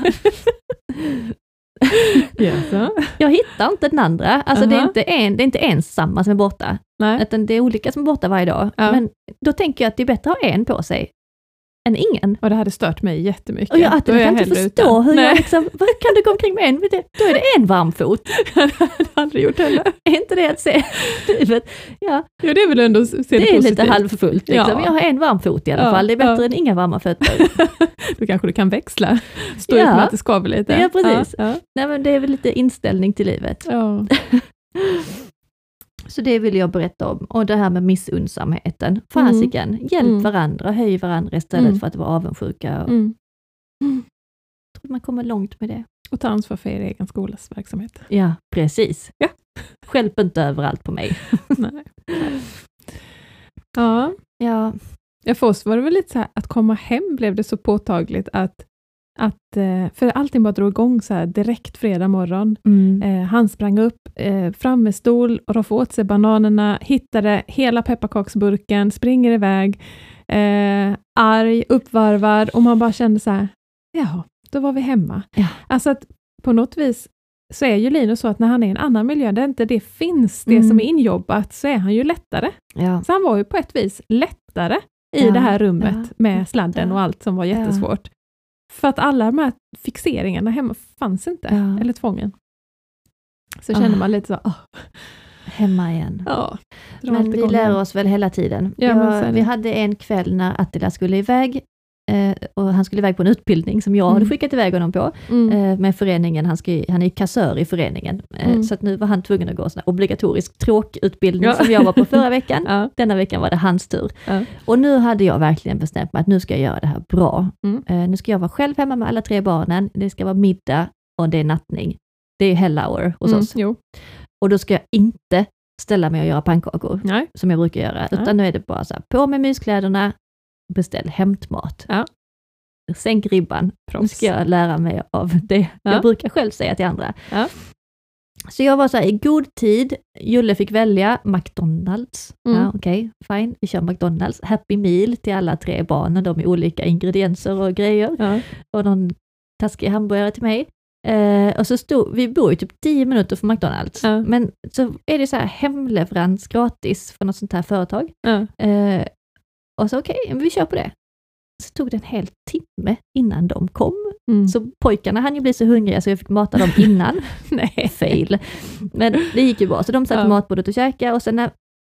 Jaså? Jag hittar inte den andra. Alltså det, är Aha. inte en, det är inte en samma som är borta. Nej. Utan det är olika som är borta varje dag. Ja. Men då tänker jag att det är bättre att ha en på sig. än ingen. Och det hade stört mig jättemycket. Och jag, att jag kan inte förstå utan. hur Nej. jag liksom, vad kan du gå omkring med en? Då är det en varm fot. Det hade jag aldrig gjort heller. Är inte det att se livet? Ja, Jo, det är väl ändå se det, det är positivt. lite halvfullt. Liksom. Ja. Jag har en varm fot i alla Ja, fall. Det är bättre ja. än inga varma fötter. Då kanske du kan växla. Stå Ja. ut med att det skaver lite. Ja, precis. Ja, Nej, men det är väl lite inställning till livet. ja. Så det vill jag berätta om. Och det här med missunnsamheten. Fasiken, hjälp Mm. varandra, höj varandra istället Mm. för att vara avundsjuka. Och Mm. Mm. jag tror man kommer långt med det. Och ta ansvar för er egen skolas verksamhet. Ja, precis. Ja. Stjälp inte överallt på mig. Nej. Ja. Ja, Ja, för oss var det väl lite så här, att komma hem blev det så påtagligt att, att eh, för allting bara drog igång så här direkt fredag morgon. mm. Eh, han sprang upp, eh, fram med stol och roffade åt sig bananerna, hittade hela pepparkaksburken, springer iväg, eh, arg, uppvarvad, och man bara kände så här, ja, då var vi hemma. Ja. Alltså att på något vis så är ju Linus så att när han är i en annan miljö där inte det finns, det Mm. som är injobbat, så är han ju lättare. ja. Så han var ju på ett vis lättare i Ja, det här rummet ja, med sladden ja, och allt som var jättesvårt. För att alla de här fixeringarna hemma fanns inte, Ja. eller tvången. Så känner Ah. man lite så, åh, Hemma igen. ja. drar Men allt vi igång lär igen. oss väl hela tiden. Ja, men jag, så är det. vi hade en kväll när Attila skulle iväg eh, och han skulle iväg på en utbildning som jag Mm. hade skickat iväg honom på Mm. eh, med föreningen. Han, ska, han är kassör i föreningen. Eh, Mm. Så att nu var han tvungen att gå en sån här obligatorisk tråkutbildning Ja. som jag var på förra veckan. Ja. Denna veckan var det hans tur. Ja. Och nu hade jag verkligen bestämt mig att nu ska jag göra det här bra. Mm. Eh, nu ska jag vara själv hemma med alla tre barnen. Det ska vara middag och det är nattning. Det är hell hour hos Mm. oss. Jo. Och då ska jag inte ställa mig och göra pannkakor Nej. som jag brukar göra. Ja. Utan nu är det bara så här, på med myskläderna, beställ hämtmat. Ja. Sänk ribban. Nu Proffs. ska jag lära mig av det Ja. jag brukar själv säga till andra. Ja. Så jag var så här, i god tid, Julle fick välja McDonalds. Mm. Ja, okej, okay, fine, vi kör McDonalds. Happy Meal till alla tre barnen, de är olika ingredienser och grejer. Ja. Och någon taskig hamburgare till mig. Eh, och så stod, vi bor ju typ tio minuter från McDonalds. Ja. Men så är det så här hemleverans gratis för något sånt här företag. Ja. Eh, och så okej, okay, vi kör på det. Så tog det en hel timme innan de kom. Mm. Så pojkarna hann ju bli så hungriga så jag fick mata dem innan. Nej. Fail. Men det gick ju bra. Så de satt Ja. på matbordet och käkade. Och sen när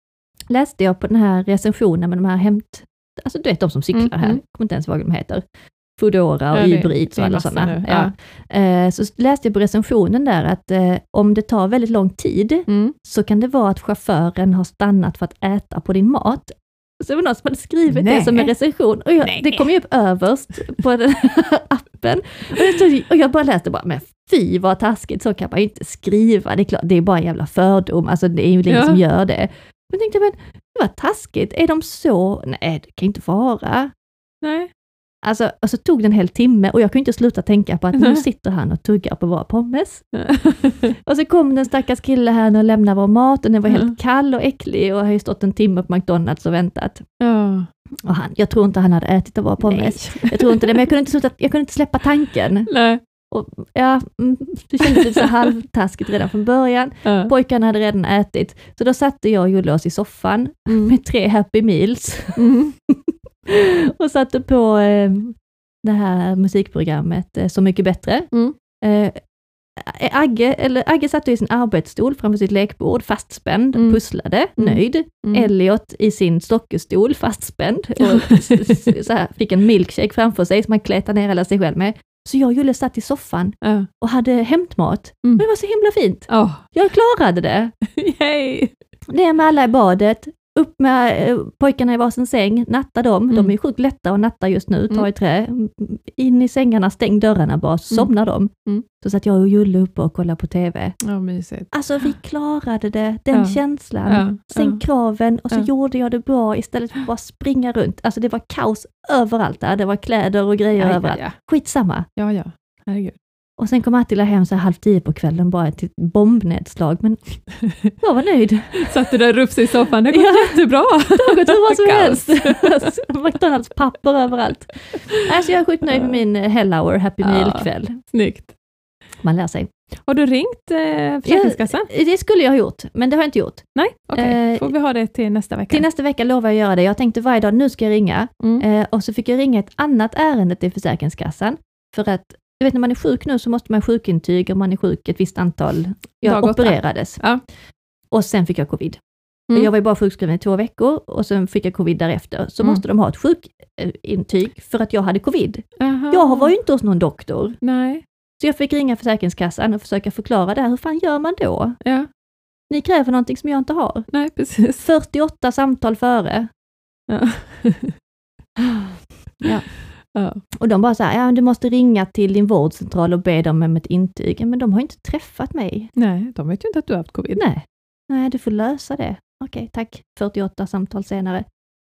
läste jag på den här recensionen med de här hämt... Alltså du vet de som cyklar Mm, här. mm. Kommer inte ens ihåg vad de heter. Foodora och Ja, det- Uber Eats det och är alla massa sådana. nu, Ja. Eh, så läste jag på recensionen där att eh, om det tar väldigt lång tid Mm. så kan det vara att chauffören har stannat för att äta på din mat. Så det var någon som hade skrivit Nej. det som en recension och jag, Nej. det kom ju upp överst på den här appen. Och jag, tog, och jag bara läste bara, men fy vad taskigt, så kan man ju inte skriva. Det är klart, det är bara en jävla fördom, alltså det är ju ingen Ja. som gör det. Men jag tänkte, men det var taskigt, är de så? Nej, det kan inte vara. Nej. Alltså, och så tog det en hel timme och jag kunde inte sluta tänka på att nu sitter han och tuggar på våra pommes. Och så kom den stackars kille här och lämnade vår mat och den var Mm. helt kall och äcklig och har ju stått en timme på McDonalds och väntat. Ja. Och han, jag tror inte han hade ätit av våra pommes. Jag tror inte det, men jag kunde inte, sluta, jag kunde inte släppa tanken. Nej. Och, ja, mm, det kändes lite så halvtaskigt redan från början. Ja. Pojkarna hade redan ätit, så då satte jag och Julle oss i soffan Mm. med tre Happy Meals. Mm. Och satte på eh, det här musikprogrammet eh, Så mycket bättre. Mm. Eh, Agge, eller Agge satt i sin arbetsstol framför sitt lekbord, fastspänd, Mm. pusslade, Mm. nöjd. Mm. Elliot i sin stockestol, fastspänd, och s- s- så här, fick en milkshake framför sig som han klätade ner hela sig själv med. Så jag och Julle satt i soffan Ja. och hade hämtmat. Mm. Men det var så himla fint. Åh. Jag klarade det. Yay. Ner med alla i badet, upp med eh, pojkarna i varsin säng, natta dem. Mm. De är sjukt lätta att natta just nu, ta Mm. i trä. In i sängarna, stäng dörrarna bara, så Mm. somnar de. Mm. Så satt jag och Julle uppe och kollade på T V. Ja, mysigt. Alltså vi klarade det, den Ja. känslan. Ja. Sänk kraven och så Ja. gjorde jag det bra istället för att bara springa runt. Alltså det var kaos överallt där, det var kläder och grejer Ja, ja, överallt. ja. Skitsamma. Ja, ja. Herregud. Och sen kom Attila hem så här halv tio på kvällen, bara till ett bombnedslag, men jag var nöjd. Satt du där och rufsade i soffan, det går Ja. jättebra. Det har gått hur bra som Kaos. helst. McDonalds papper överallt. Alltså jag är sjukt nöjd med min hell hour happy Ja. meal kväll. Snyggt. Man lär sig. Har du ringt eh, Försäkringskassan? Ja, det skulle jag ha gjort, men det har jag inte gjort. Nej, okej. Okay. Eh, Får vi ha det till nästa vecka? Till nästa vecka lovar jag att göra det. Jag tänkte varje dag, nu ska jag ringa. Mm. Eh, och så fick jag ringa ett annat ärende till Försäkringskassan. För att, du vet när man är sjuk nu så måste man sjukintyga om man är sjuk ett visst antal. Jag Dag opererades. Ja. Och sen fick jag covid. Mm. Jag var ju bara sjukskriven i två veckor och sen fick jag covid därefter. Så Mm. måste de ha ett sjukintyg för att jag hade covid. Aha. Jag var ju inte hos någon doktor. Nej. Så jag fick ringa Försäkringskassan och försöka förklara det här. Hur fan gör man då? Ja. Ni kräver någonting som jag inte har. Nej, precis. fyrtioåtta samtal före. Ja. Ja. Ja. Och de bara så här, ja du måste ringa till din vårdcentral och be dem om ett intyg. Men de har inte träffat mig. Nej, de vet ju inte att du har haft covid. Nej, Nej du får lösa det. Okej, tack. fyrtioåtta samtal senare.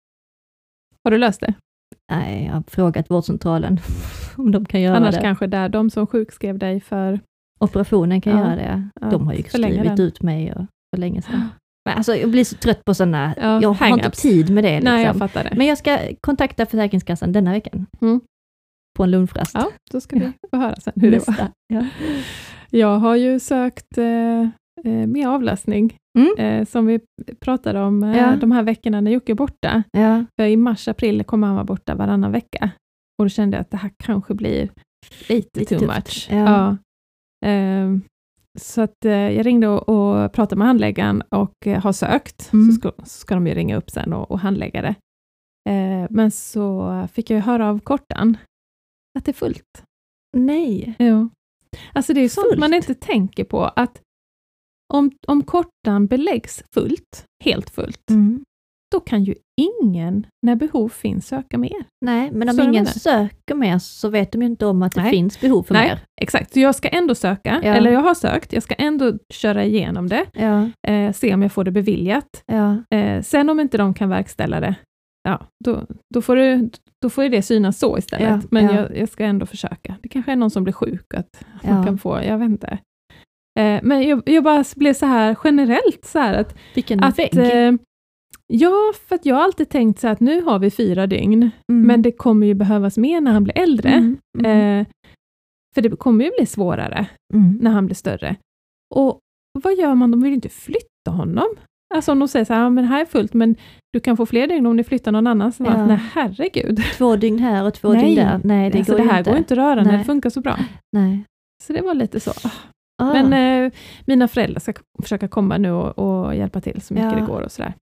Har du löst det? Nej, jag har frågat vårdcentralen om de kan göra Annars det. kanske där de som sjukskrev dig för... Operationen kan Ja. göra det. Ja, De har ju förlänga skrivit den. ut mig och för länge sedan. Men alltså, jag blir så trött på sådana, Ja, jag har inte hang-ups. tid med det. Liksom. Nej, jag fattar det. Men jag ska kontakta Försäkringskassan denna veckan. Mm. På en lunchrast. Ja, då ska vi få höra sen hur det var. Nästa. Ja. Jag har ju sökt eh, eh, mer avlastning. Mm. Eh, som vi pratade om eh, Ja. de här veckorna när Jocke är borta. Ja. För i mars, april kommer han vara borta varannan vecka. Och då kände jag att det här kanske blir lite, Lite too tufft. much. Ja. Ja. Eh, så att eh, jag ringde och, och pratade med handläggaren och eh, har sökt. Mm. Så, ska, så ska de ju ringa upp sen och, och handlägga det. Eh, men så fick jag ju höra av kortan att det är fullt. Nej. Ja. Alltså det är sånt Fullt. man inte tänker på, att om, om kortan beläggs fullt, helt fullt, Mm. då kan ju ingen, när behov finns, söka mer. Nej, men om Så ingen är det. söker mer så vet de ju inte om att det Nej. finns behov för Nej, mer. exakt. Så jag ska ändå söka, Ja. eller jag har sökt, jag ska ändå köra igenom det, Ja, eh, se om jag får det beviljat. ja, Eh, sen om inte de kan verkställa det, ja, då, då, får, det, då får det synas så istället. Ja, Men ja. Jag, jag ska ändå försöka. Det kanske är någon som blir sjuk, att Ja. man kan få, jag vet inte. Eh, men jag, jag bara blev så här generellt så här att, vilken att vägg. eh, ja, för att jag har alltid tänkt så här att nu har vi fyra dygn, Mm. men det kommer ju behövas mer när han blir äldre. Mm. Mm. Eh, för det kommer ju bli svårare Mm. när han blir större. Och vad gör man? De vill inte flytta honom. Alltså om de säger så här, ja, men här är fullt, men du kan få fler dygn om ni flyttar någon annanstans. Ja. Nej, herregud. Två dygn här och två Nej. dygn där. Nej, det alltså, går det ju här inte. går inte att röra när Nej. det funkar så bra. Nej. Så det var lite så. Ah. Men eh, mina föräldrar ska försöka komma nu och, och hjälpa till så mycket Ja. det går och sådär.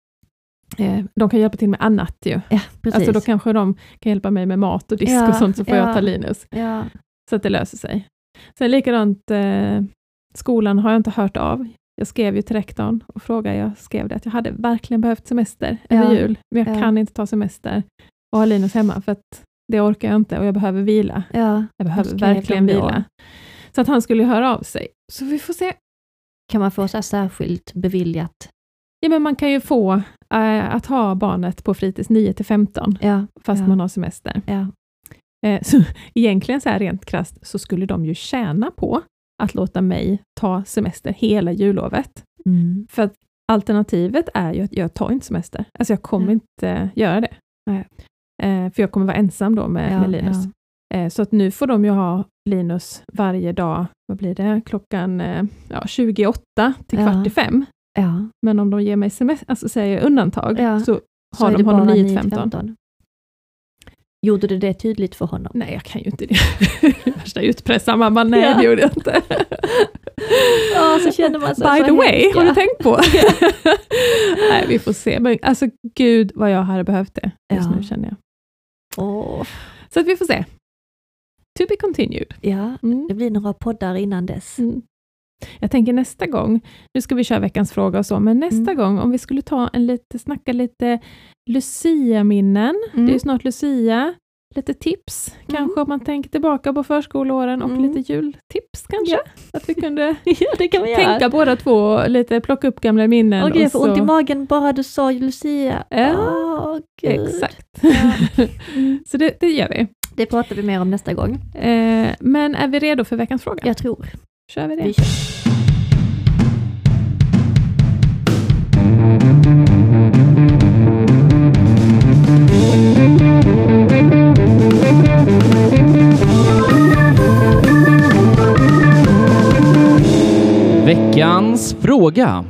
Eh, de kan hjälpa till med annat ju. ja, precis. Alltså då kanske de kan hjälpa mig med mat och disk Ja, och sånt, så får ja. jag ta Linus. ja. Så att det löser sig. Sen likadant, eh, skolan har jag inte hört av. Jag skrev ju till rektorn och frågade, jag skrev det att jag hade verkligen behövt semester över Ja. jul. Men jag Ja. kan inte ta semester och ha Linus hemma för att det orkar jag inte och jag behöver vila. ja. Jag behöver skrev verkligen de då? vila. Så att han skulle höra av sig. Så vi får se. Kan man få så här särskilt beviljat? Ja, men man kan ju få eh, att ha barnet på fritids nio till femton Ja. fast ja. man har semester. Ja. Eh, så egentligen så här rent krasst så skulle de ju tjäna på att låta mig ta semester hela jullovet. Mm. För att alternativet är ju att jag tar inte semester. Alltså jag kommer Mm. inte göra det. Nej. Eh, för jag kommer vara ensam då med, Ja, med Linus. ja. Eh, så att nu får de ju ha Linus varje dag, vad blir det, klockan eh, ja, tjugoåtta till Ja. kvart i fem. Ja. Men om de ger mig semester, alltså säger undantag, Ja. så Så har är de det honom bara nio nio till till femton. Gjorde du det tydligt för honom? Nej, jag kan ju inte det. Värsta utpressar man bara, nej Ja. det gjorde jag inte. Ja, så känner man sig By så the way, hemskt, har ja. du tänkt på? Nej, vi får se. Men alltså gud vad jag hade behövt det just Ja. nu, känner jag. Åh. Så att vi får se. To be continued. Ja, Mm. det blir några poddar innan dess. Mm. Jag tänker nästa gång, nu ska vi köra veckans fråga och så, men nästa Mm. gång om vi skulle ta en lite, snacka lite Lucia-minnen, Mm. det är ju snart Lucia, lite tips, Mm. kanske om man tänker tillbaka på förskoleåren och Mm. lite jultips kanske, Ja. att vi kunde Ja, det kan vi göra. tänka båda två, lite plocka upp gamla minnen. Åh gud, jag och får så. ont i magen bara du sa Lucia. Ja, Åh, gud. Exakt. Ja. Mm. Så det, det gör vi. Det pratar vi mer om nästa gång. Eh, men är vi redo för veckans fråga? Jag tror. Kör vi det? Vi kör. Veckans fråga.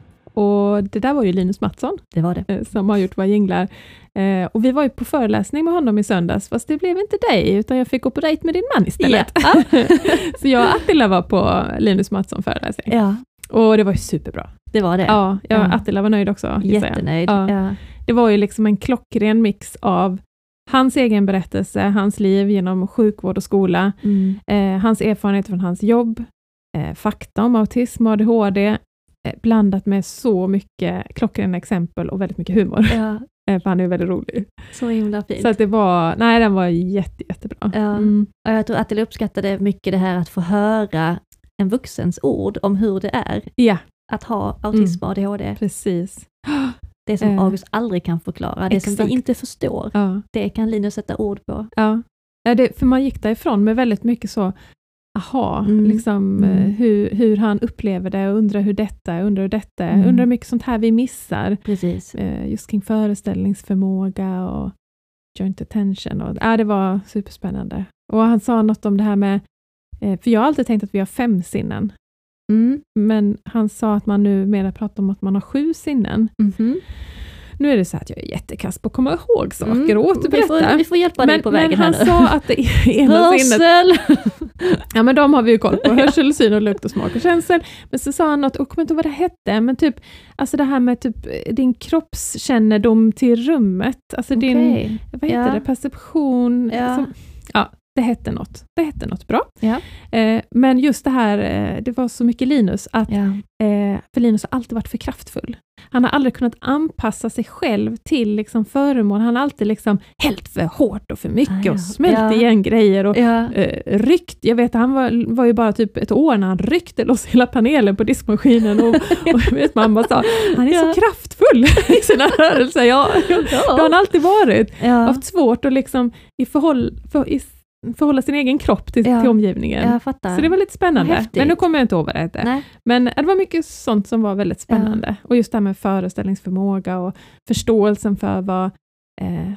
Och det där var ju Linus Mattsson. Det var det. Som har gjort våra jinglar. Eh, och vi var ju på föreläsning med honom i söndags. Fast det blev inte dig, utan jag fick gå på dejt med din man istället. Ja. Så jag och Attila var på Linus Mattsson föreläsning. Ja. Och det var ju superbra. Det var det. Ja, jag, ja. Attila var nöjd också. Jättenöjd. Ja. Ja. Det var ju liksom en klockren mix av hans egen berättelse, hans liv genom sjukvård och skola, Mm. eh, hans erfarenhet från hans jobb, eh, fakta om autism och A D H D, eh, blandat med så mycket klockrena exempel och väldigt mycket humor. Ja. eh, för han är väldigt rolig. Så himla fint. Så att det var, nej den var jätte, jättebra. Ja. Mm. Och jag tror att Attila uppskattade mycket det här att få höra en vuxens ord om hur det är Ja, att ha autism och A D H D. precis. Det som Eh. August aldrig kan förklara, det som Exakt. vi inte förstår, Ja. det kan Linus sätta ord på. Ja, ja det, för man gick därifrån med väldigt mycket så, aha, Mm. liksom Mm. eh, hur, hur han upplever det och undrar hur detta är, undrar hur detta är, Mm. undrar hur mycket sånt här vi missar. Precis. Eh, just kring föreställningsförmåga och joint attention. Och, ja, det var superspännande. Och han sa något om det här med, eh, för jag har alltid tänkt att vi har fem sinnen. Mm. Men han sa att man nu mer pratar om att man har sju sinnen. Mm-hmm. Nu är det så att jag är jättekass på att komma ihåg saker Mm. och Vi återberätta. får, vi får hjälpa dig Men, på men vägen han här nu. sa att det ena sinnet... Hörsel! Ja, men de har vi ju koll på. Hörsel, syn och lukt och smak och känsel. Men så sa han något, och jag kommer inte ihåg vad det hette, men typ, alltså det här med typ din kroppskännedom till rummet. Alltså din, Okej. vad heter Ja. det, perception. Ja. Alltså, ja, det hette något. Det hette något bra. Ja. Eh, men just det här, eh, det var så mycket Linus, att Ja. eh, för Linus har alltid varit för kraftfull. Han har aldrig kunnat anpassa sig själv till liksom föremål. Han har alltid liksom hällt för hårt och för mycket Ah, ja. och smält Ja. igen grejer och Ja. eh, ryckt. Jag vet, han var, var ju bara typ ett år när han ryckte loss hela panelen på diskmaskinen och, och jag vet, mamma sa, han är Ja. så kraftfull i sina rörelser. Ja, det har han alltid varit. Ja. Haft svårt att liksom i förhåll, för, i, förhålla sin egen kropp till, Ja. till omgivningen. Jag fattar. Så det var lite spännande. Häftigt. Men nu kommer jag inte ihåg vad det hette. Nej. Men det var mycket sånt som var väldigt spännande. Och just det här med föreställningsförmåga och förståelsen för vad... Eh,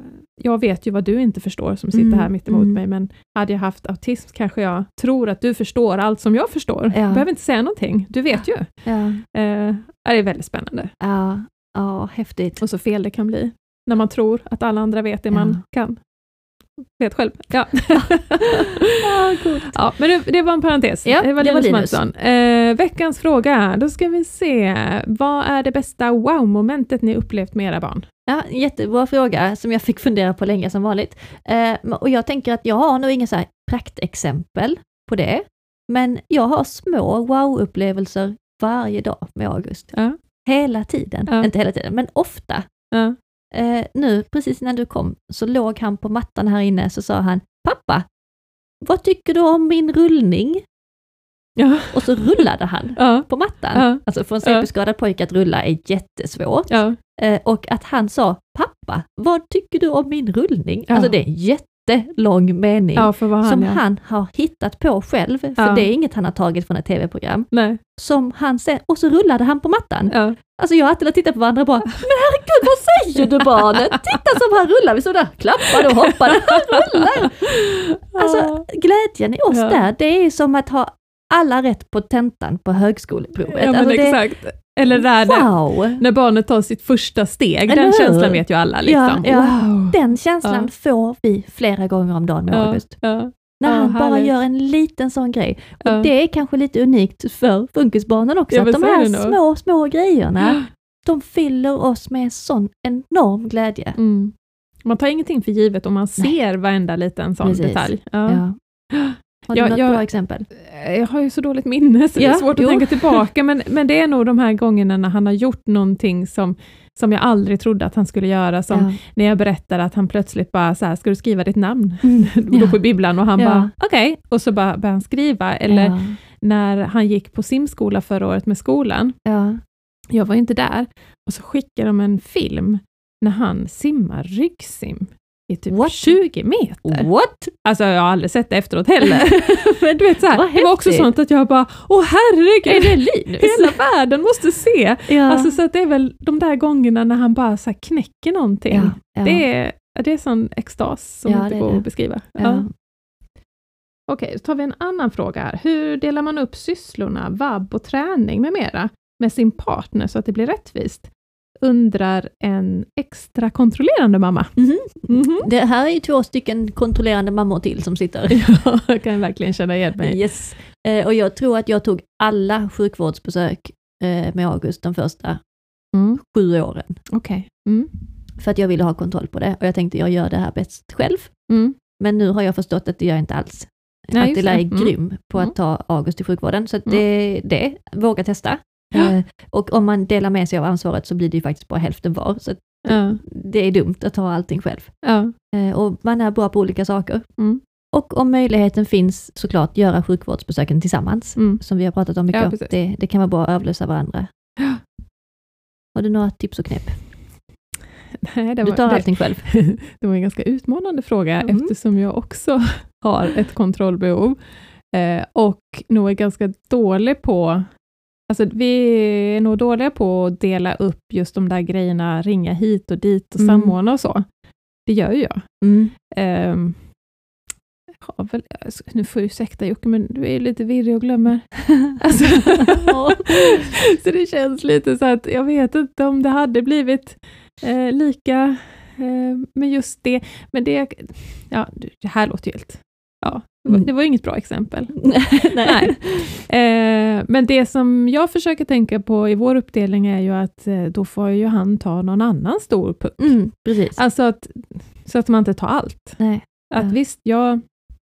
jag vet ju vad du inte förstår som sitter Mm, här mitt emot mm. mig, men hade jag haft autism kanske jag tror att du förstår allt som jag förstår. Ja. Jag behöver inte säga någonting. Du vet ju. Ja. Eh, det är väldigt spännande. Ja. Ja, häftigt. Och så fel det kan bli. När man tror att alla andra vet det Ja. man kan. Vet själv. Ja. Ja, coolt. Ja, men det, det var en parentes. Ja, det var det var Linus Linus. Mattsson. Eh, veckans fråga. Då ska vi se. Vad är det bästa wow-momentet ni upplevt med era barn? Ja, jättebra fråga som jag fick fundera på länge som vanligt. Eh, och jag tänker att jag har nog inga så här praktexempel på det. Men jag har små wow-upplevelser varje dag med August. Ja. Hela tiden. Ja. Inte hela tiden, men ofta. Ja. Eh, nu, precis innan du kom, så låg han på mattan här inne, så sa han, pappa, vad tycker du om min rullning? Ja. Och så rullade han Ja. på mattan. Ja. Alltså för en C P-skadad pojke att rulla är jättesvårt. Ja. Eh, och att han sa, pappa, vad tycker du om min rullning? Ja. Alltså det är en jättelång mening. Ja, för vad han, som ja. han har hittat på själv, för Ja. det är inget han har tagit från ett tv-program. Nej. Som han sen, och så rullade han på mattan. Ja. Alltså jag och Attila tittade på varandra och bara, men herregud vad säger du barnet? Titta som han rullar, vi stod där, klappade och hoppade, han rullar! Alltså glädjen i oss Ja. där, det är som att ha alla rätt på tentan på högskoleprovet. Ja, men alltså, det, exakt. Eller där wow! när, när barnet tar sitt första steg. Eller Den hur? känslan vet ju alla. Liksom. Ja, ja. Wow. Den känslan Ja. får vi flera gånger om dagen med Ja. August. Ja. När Ja, han bara härligt. gör en liten sån grej. Och Ja. det är kanske lite unikt för funkisbarnen också. Ja, att men de så är här det nog. små, små grejerna, de fyller oss med sån enorm glädje. Mm. Man tar ingenting för givet om man ser varenda liten sån Precis. detalj. Ja. Ja. Har du Ja, något jag- bra exempel? Jag har ju så dåligt minne så det Ja, är svårt jo. att tänka tillbaka, men, men det är nog de här gångerna när han har gjort någonting som, som jag aldrig trodde att han skulle göra, som Ja. när jag berättade att han plötsligt bara så här, ska du skriva ditt namn? Mm. Gå Ja. på bibblan och han Ja. bara, okej, och så bara började han skriva, eller Ja. när han gick på simskola förra året med skolan, Ja. jag var inte där, och så skickade de en film när han simmar ryggsim i typ What? tjugo meter. What? Alltså jag har aldrig sett det efteråt heller. Men du vet så här, Vad det var också häftigt. sånt att jag bara, åh herregud, Är det Linus? hela världen måste se. Ja. Alltså så att det är väl de där gångerna när han bara så här knäcker någonting. Ja. Ja. Det är, det är sån extas som Ja, inte det är går det. att beskriva. Ja. Ja. Okej, då tar vi en annan fråga här. Hur delar man upp sysslorna, vab och träning med mera med sin partner så att det blir rättvist? Undrar en extra kontrollerande mamma. Mm-hmm. Mm-hmm. Det här är ju två stycken kontrollerande mammor till som sitter. Ja, jag kan verkligen känna igen mig. Yes. Eh, och jag tror att jag tog alla sjukvårdsbesök eh, med August de första Mm. sju åren. Okej. Okay. Mm. För att jag ville ha kontroll på det. Och jag tänkte jag gör det här bäst själv. Mm. Men nu har jag förstått att det gör inte alls. Nej, Attila är mm. grym på Mm. att ta August till sjukvården. Så att Mm. det, det, våga testa. Ja. Eh, och om man delar med sig av ansvaret så blir det ju faktiskt bara hälften var. Så att Ja. det är dumt att ta allting själv. Ja. Eh, och man är bra på olika saker. Mm. Och om möjligheten finns såklart göra sjukvårdsbesöken tillsammans. Mm. Som vi har pratat om mycket. Ja, om. precis. det, det kan vara bra att avlösa varandra. Ja. Har du några tips och knep? Nej, det Du var, tar det, allting själv. det var en ganska utmanande fråga Mm. eftersom jag också har ett kontrollbehov eh, och nog är ganska dålig på, alltså vi är nog dåliga på att dela upp just de där grejerna, ringa hit och dit och Mm. samordna och så. Det gör ju jag. Mm. Eh, jag har väl, alltså, nu får jag ursäkta Jocke, men du är ju lite virrig och glömmer. Alltså, så det känns lite så att jag vet inte om det hade blivit eh, lika eh, med just det. Men det, ja, det här låter helt, ja, det var, Mm. det var inget bra exempel. Nej. Nej. Eh, men det som jag försöker tänka på i vår uppdelning är ju att eh, då får ju han ta någon annan stor puck. Mm, precis. Alltså att, så att man inte tar allt. Nej. Att Ja. visst, jag,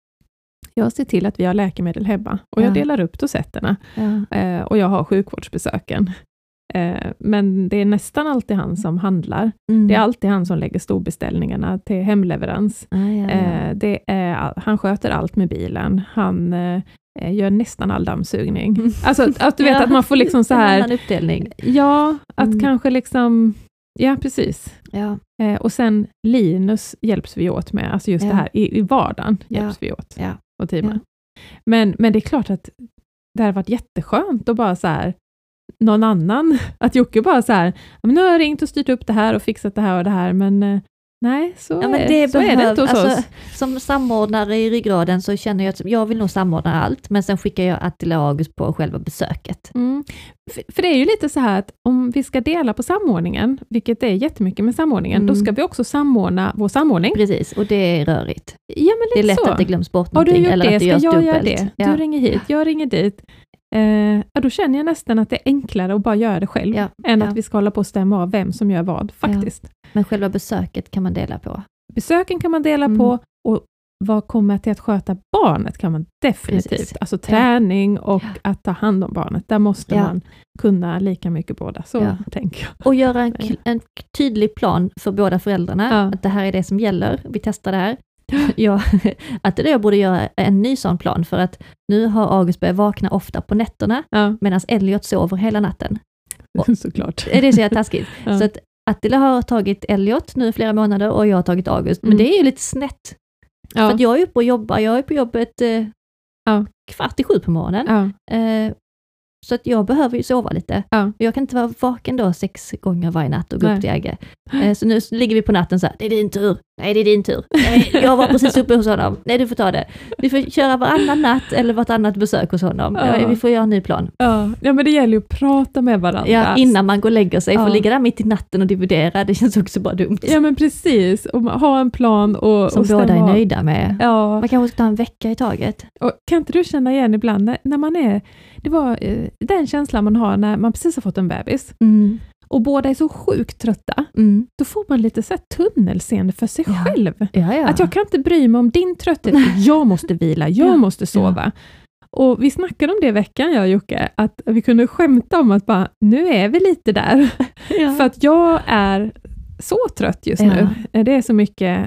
jag ser till att vi har läkemedel hemma och jag Ja. delar upp dosetterna Ja. eh, och jag har sjukvårdsbesöken. Eh, men det är nästan alltid han som handlar. Mm. Det är alltid han som lägger storbeställningarna till hemleverans. Ja, ja, ja. Eh, det är, han sköter allt med bilen. Han eh, gör nästan all dammsugning. Mm. Alltså att, att du vet Ja, att man får liksom så en här, annan uppdelning. ja, att Mm. kanske liksom, ja precis. Ja. Eh, och sen Linus hjälps vi åt med, alltså just Ja. det här i, i vardagen Ja. hjälps vi åt Ja. och teamen. Men, men det är klart att det har varit jätteskönt att bara så här, någon annan, att Jocke bara så här, men nu har jag ringt och styrt upp det här och fixat det här och det här, men eh, nej, så, Ja, men är, det så är det inte hos alltså, oss. Som samordnare i ryggraden så känner jag att jag vill nog samordna allt, men sen skickar jag Attila och August på själva besöket. Mm. För, för det är ju lite så här att om vi ska dela på samordningen, vilket är jättemycket med samordningen, Mm. då ska vi också samordna vår samordning. Precis, och det är rörigt. Ja, men lite Det är lätt så. att det glöms bort Har du någonting gjort eller det? att det Ska görs jag göra dubbelt. det? Ja. Du ringer hit, jag ringer dit. Eh, ja, då känner jag nästan att det är enklare att bara göra det själv, Ja, än ja. att vi ska hålla på och stämma av vem som gör vad, faktiskt. Men själva besöket kan man dela på. Besöken kan man dela Mm. på, och vad kommer till att sköta barnet kan man definitivt. Precis. Alltså träning och Ja. att ta hand om barnet, där måste Ja. man kunna lika mycket båda, så Ja. tänker jag. Och göra en, k- en tydlig plan för båda föräldrarna, Ja. att det här är det som gäller, vi testar det här. Ja, att det jag borde göra en ny sån plan, för att nu har August börjat vakna ofta på nätterna, Ja, medan Elliot sover hela natten. Och- såklart. Är det så jävla taskigt? Ja. Så att Attila har tagit Elliot nu i flera månader och jag har tagit August, men Mm. det är ju lite snett. Ja. För att jag är uppe och jobbar, jag är på jobbet eh, Ja. kvart i sju på morgonen. Ja. Eh, så att jag behöver ju sova lite. Ja. Jag kan inte vara vaken då sex gånger varje natt och gå Nej. upp till Agge. Eh, så nu ligger vi på natten så här, det är din tur, nej det är din tur, nej, jag var precis uppe hos honom, nej du får ta det. Vi får köra varannan natt eller vartannat besök hos honom. Ja. Ja, vi får göra en ny plan. Ja. ja, men det gäller ju att prata med varandra. Ja, innan man går och lägger sig, Ja. för ligga där mitt i natten och dividera, det känns också bara dumt. Ja, men precis. Och ha en plan och, Som och båda stämma är av. nöjda med. Ja, Man kanske ska ta en vecka i taget. och kan inte du känna igen ibland när, när man är, det var eh, den känslan man har när man precis har fått en bebis Mm. och båda är så sjukt trötta, Mm. då får man lite så här tunnelseende för sig Ja. själv. Ja, ja. Att jag kan inte bry mig om din trötthet, jag måste vila, jag Ja. måste sova. Och vi snackade om det i veckan, jag och Jocke, att vi kunde skämta om att bara, nu är vi lite där. Ja. För att jag är så trött just Ja. nu. Det är så mycket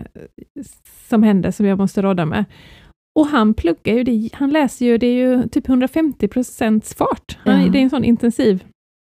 som händer som jag måste råda med. Och han pluggar ju, det, han läser ju, det är ju typ hundrafemtio procents fart. Han, Ja. Det är en sån intensiv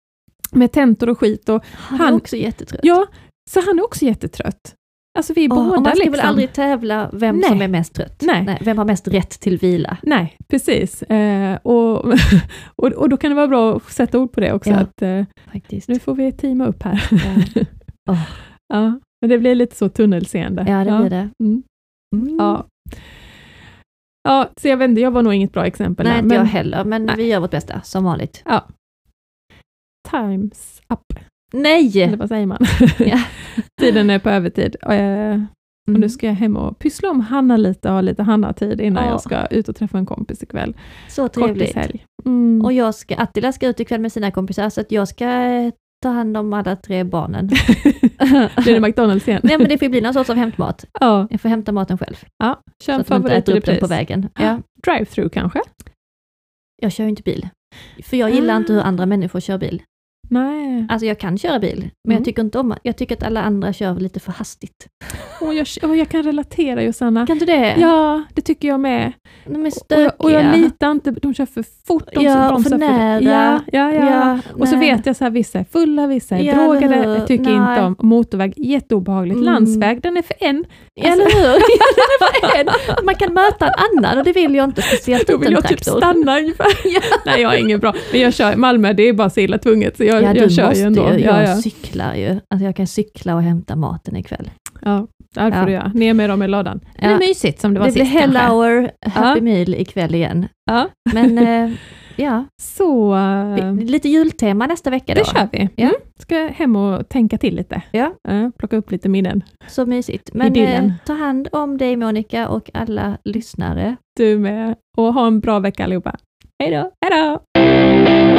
med tentor och skit. Och, Han är han- också jättetrött. ja, så han är också jättetrött. Alltså vi är Åh, båda och man ska liksom. väl aldrig tävla vem Nej. som är mest trött? Nej. Vem har mest rätt till vila? Nej, precis. Eh, och, och, och då kan det vara bra att sätta ord på det också. Ja. Att, eh, Faktiskt. nu får vi teama upp här. Ja. Åh. Ja, men det blir lite så tunnelseende. Ja, det blir det. Mm. Mm. Ja. Ja, så jag vet inte, jag var nog inget bra exempel. Nej, där, inte men, jag heller, men nej. vi gör vårt bästa, som vanligt. Ja. Times up. Nej! Eller vad säger man? Ja. Tiden är på övertid. Och, eh, och Mm. nu ska jag hem och pyssla om Hanna lite och ha lite Hanna-tid innan Ja. jag ska ut och träffa en kompis ikväll. Så trevligt. Kortishelg. Mm. Och jag ska, Attila ska ut ikväll med sina kompisar, så att jag ska eh, ta hand om alla tre barnen. Blir det McDonalds igen? Nej, men det får bli någon sorts av hämtmat. Ja, Jag får hämta maten själv. ja. Kör Så en att man inte favorit äter i upp den på repris. vägen. Ja. Drive-through kanske? Jag kör ju inte bil. För jag gillar Ah. inte hur andra människor kör bil. Nej. Alltså jag kan köra bil, men Mm. jag tycker inte om, jag tycker att alla andra kör lite för hastigt. Och jag, och jag kan relatera, Josanna. Kan du det? Ja, det tycker jag med. De är Och stökiga. jag, och jag litar inte, de kör för fort, de Ja, som och för bromsar nära. Ja, ja, ja. Ja, och så nej. vet jag så här, vissa är fulla, vissa är Ja, drogade. eller hur? Jag tycker Nej. inte om motorväg, jätteobehagligt. Mm. Landsväg, den är för en. Eller hur? Ja, det var en. Man kan möta en annan och det vill jag inte, speciellt Då inte vill en jag typ traktor. stanna ungefär. Nej, jag är ingen bra. Men jag kör Malmö, det är bara så illa tvunget. Så jag, Ja, du jag kör måste ju ändå. ju. Ja, Jag ja. cyklar ju. Alltså jag kan cykla och hämta maten ikväll. Ja, där får Ja. du göra. Ner med dem i lådan. Ja. Det är mysigt som det var Det blir sist Hell kanske. Hour, Happy Ja. Meal ikväll igen. Ja. Men eh, ja, Så eh, lite jultema nästa vecka då. det kör vi. Ja. Mm. Ska jag hem och tänka till lite. Ja. Ja, plocka upp lite minnen. Så mysigt. Men Idyllen. eh, ta hand om dig Monica och alla lyssnare. Du med. Och ha en bra vecka allihopa. Hej då. Hej då.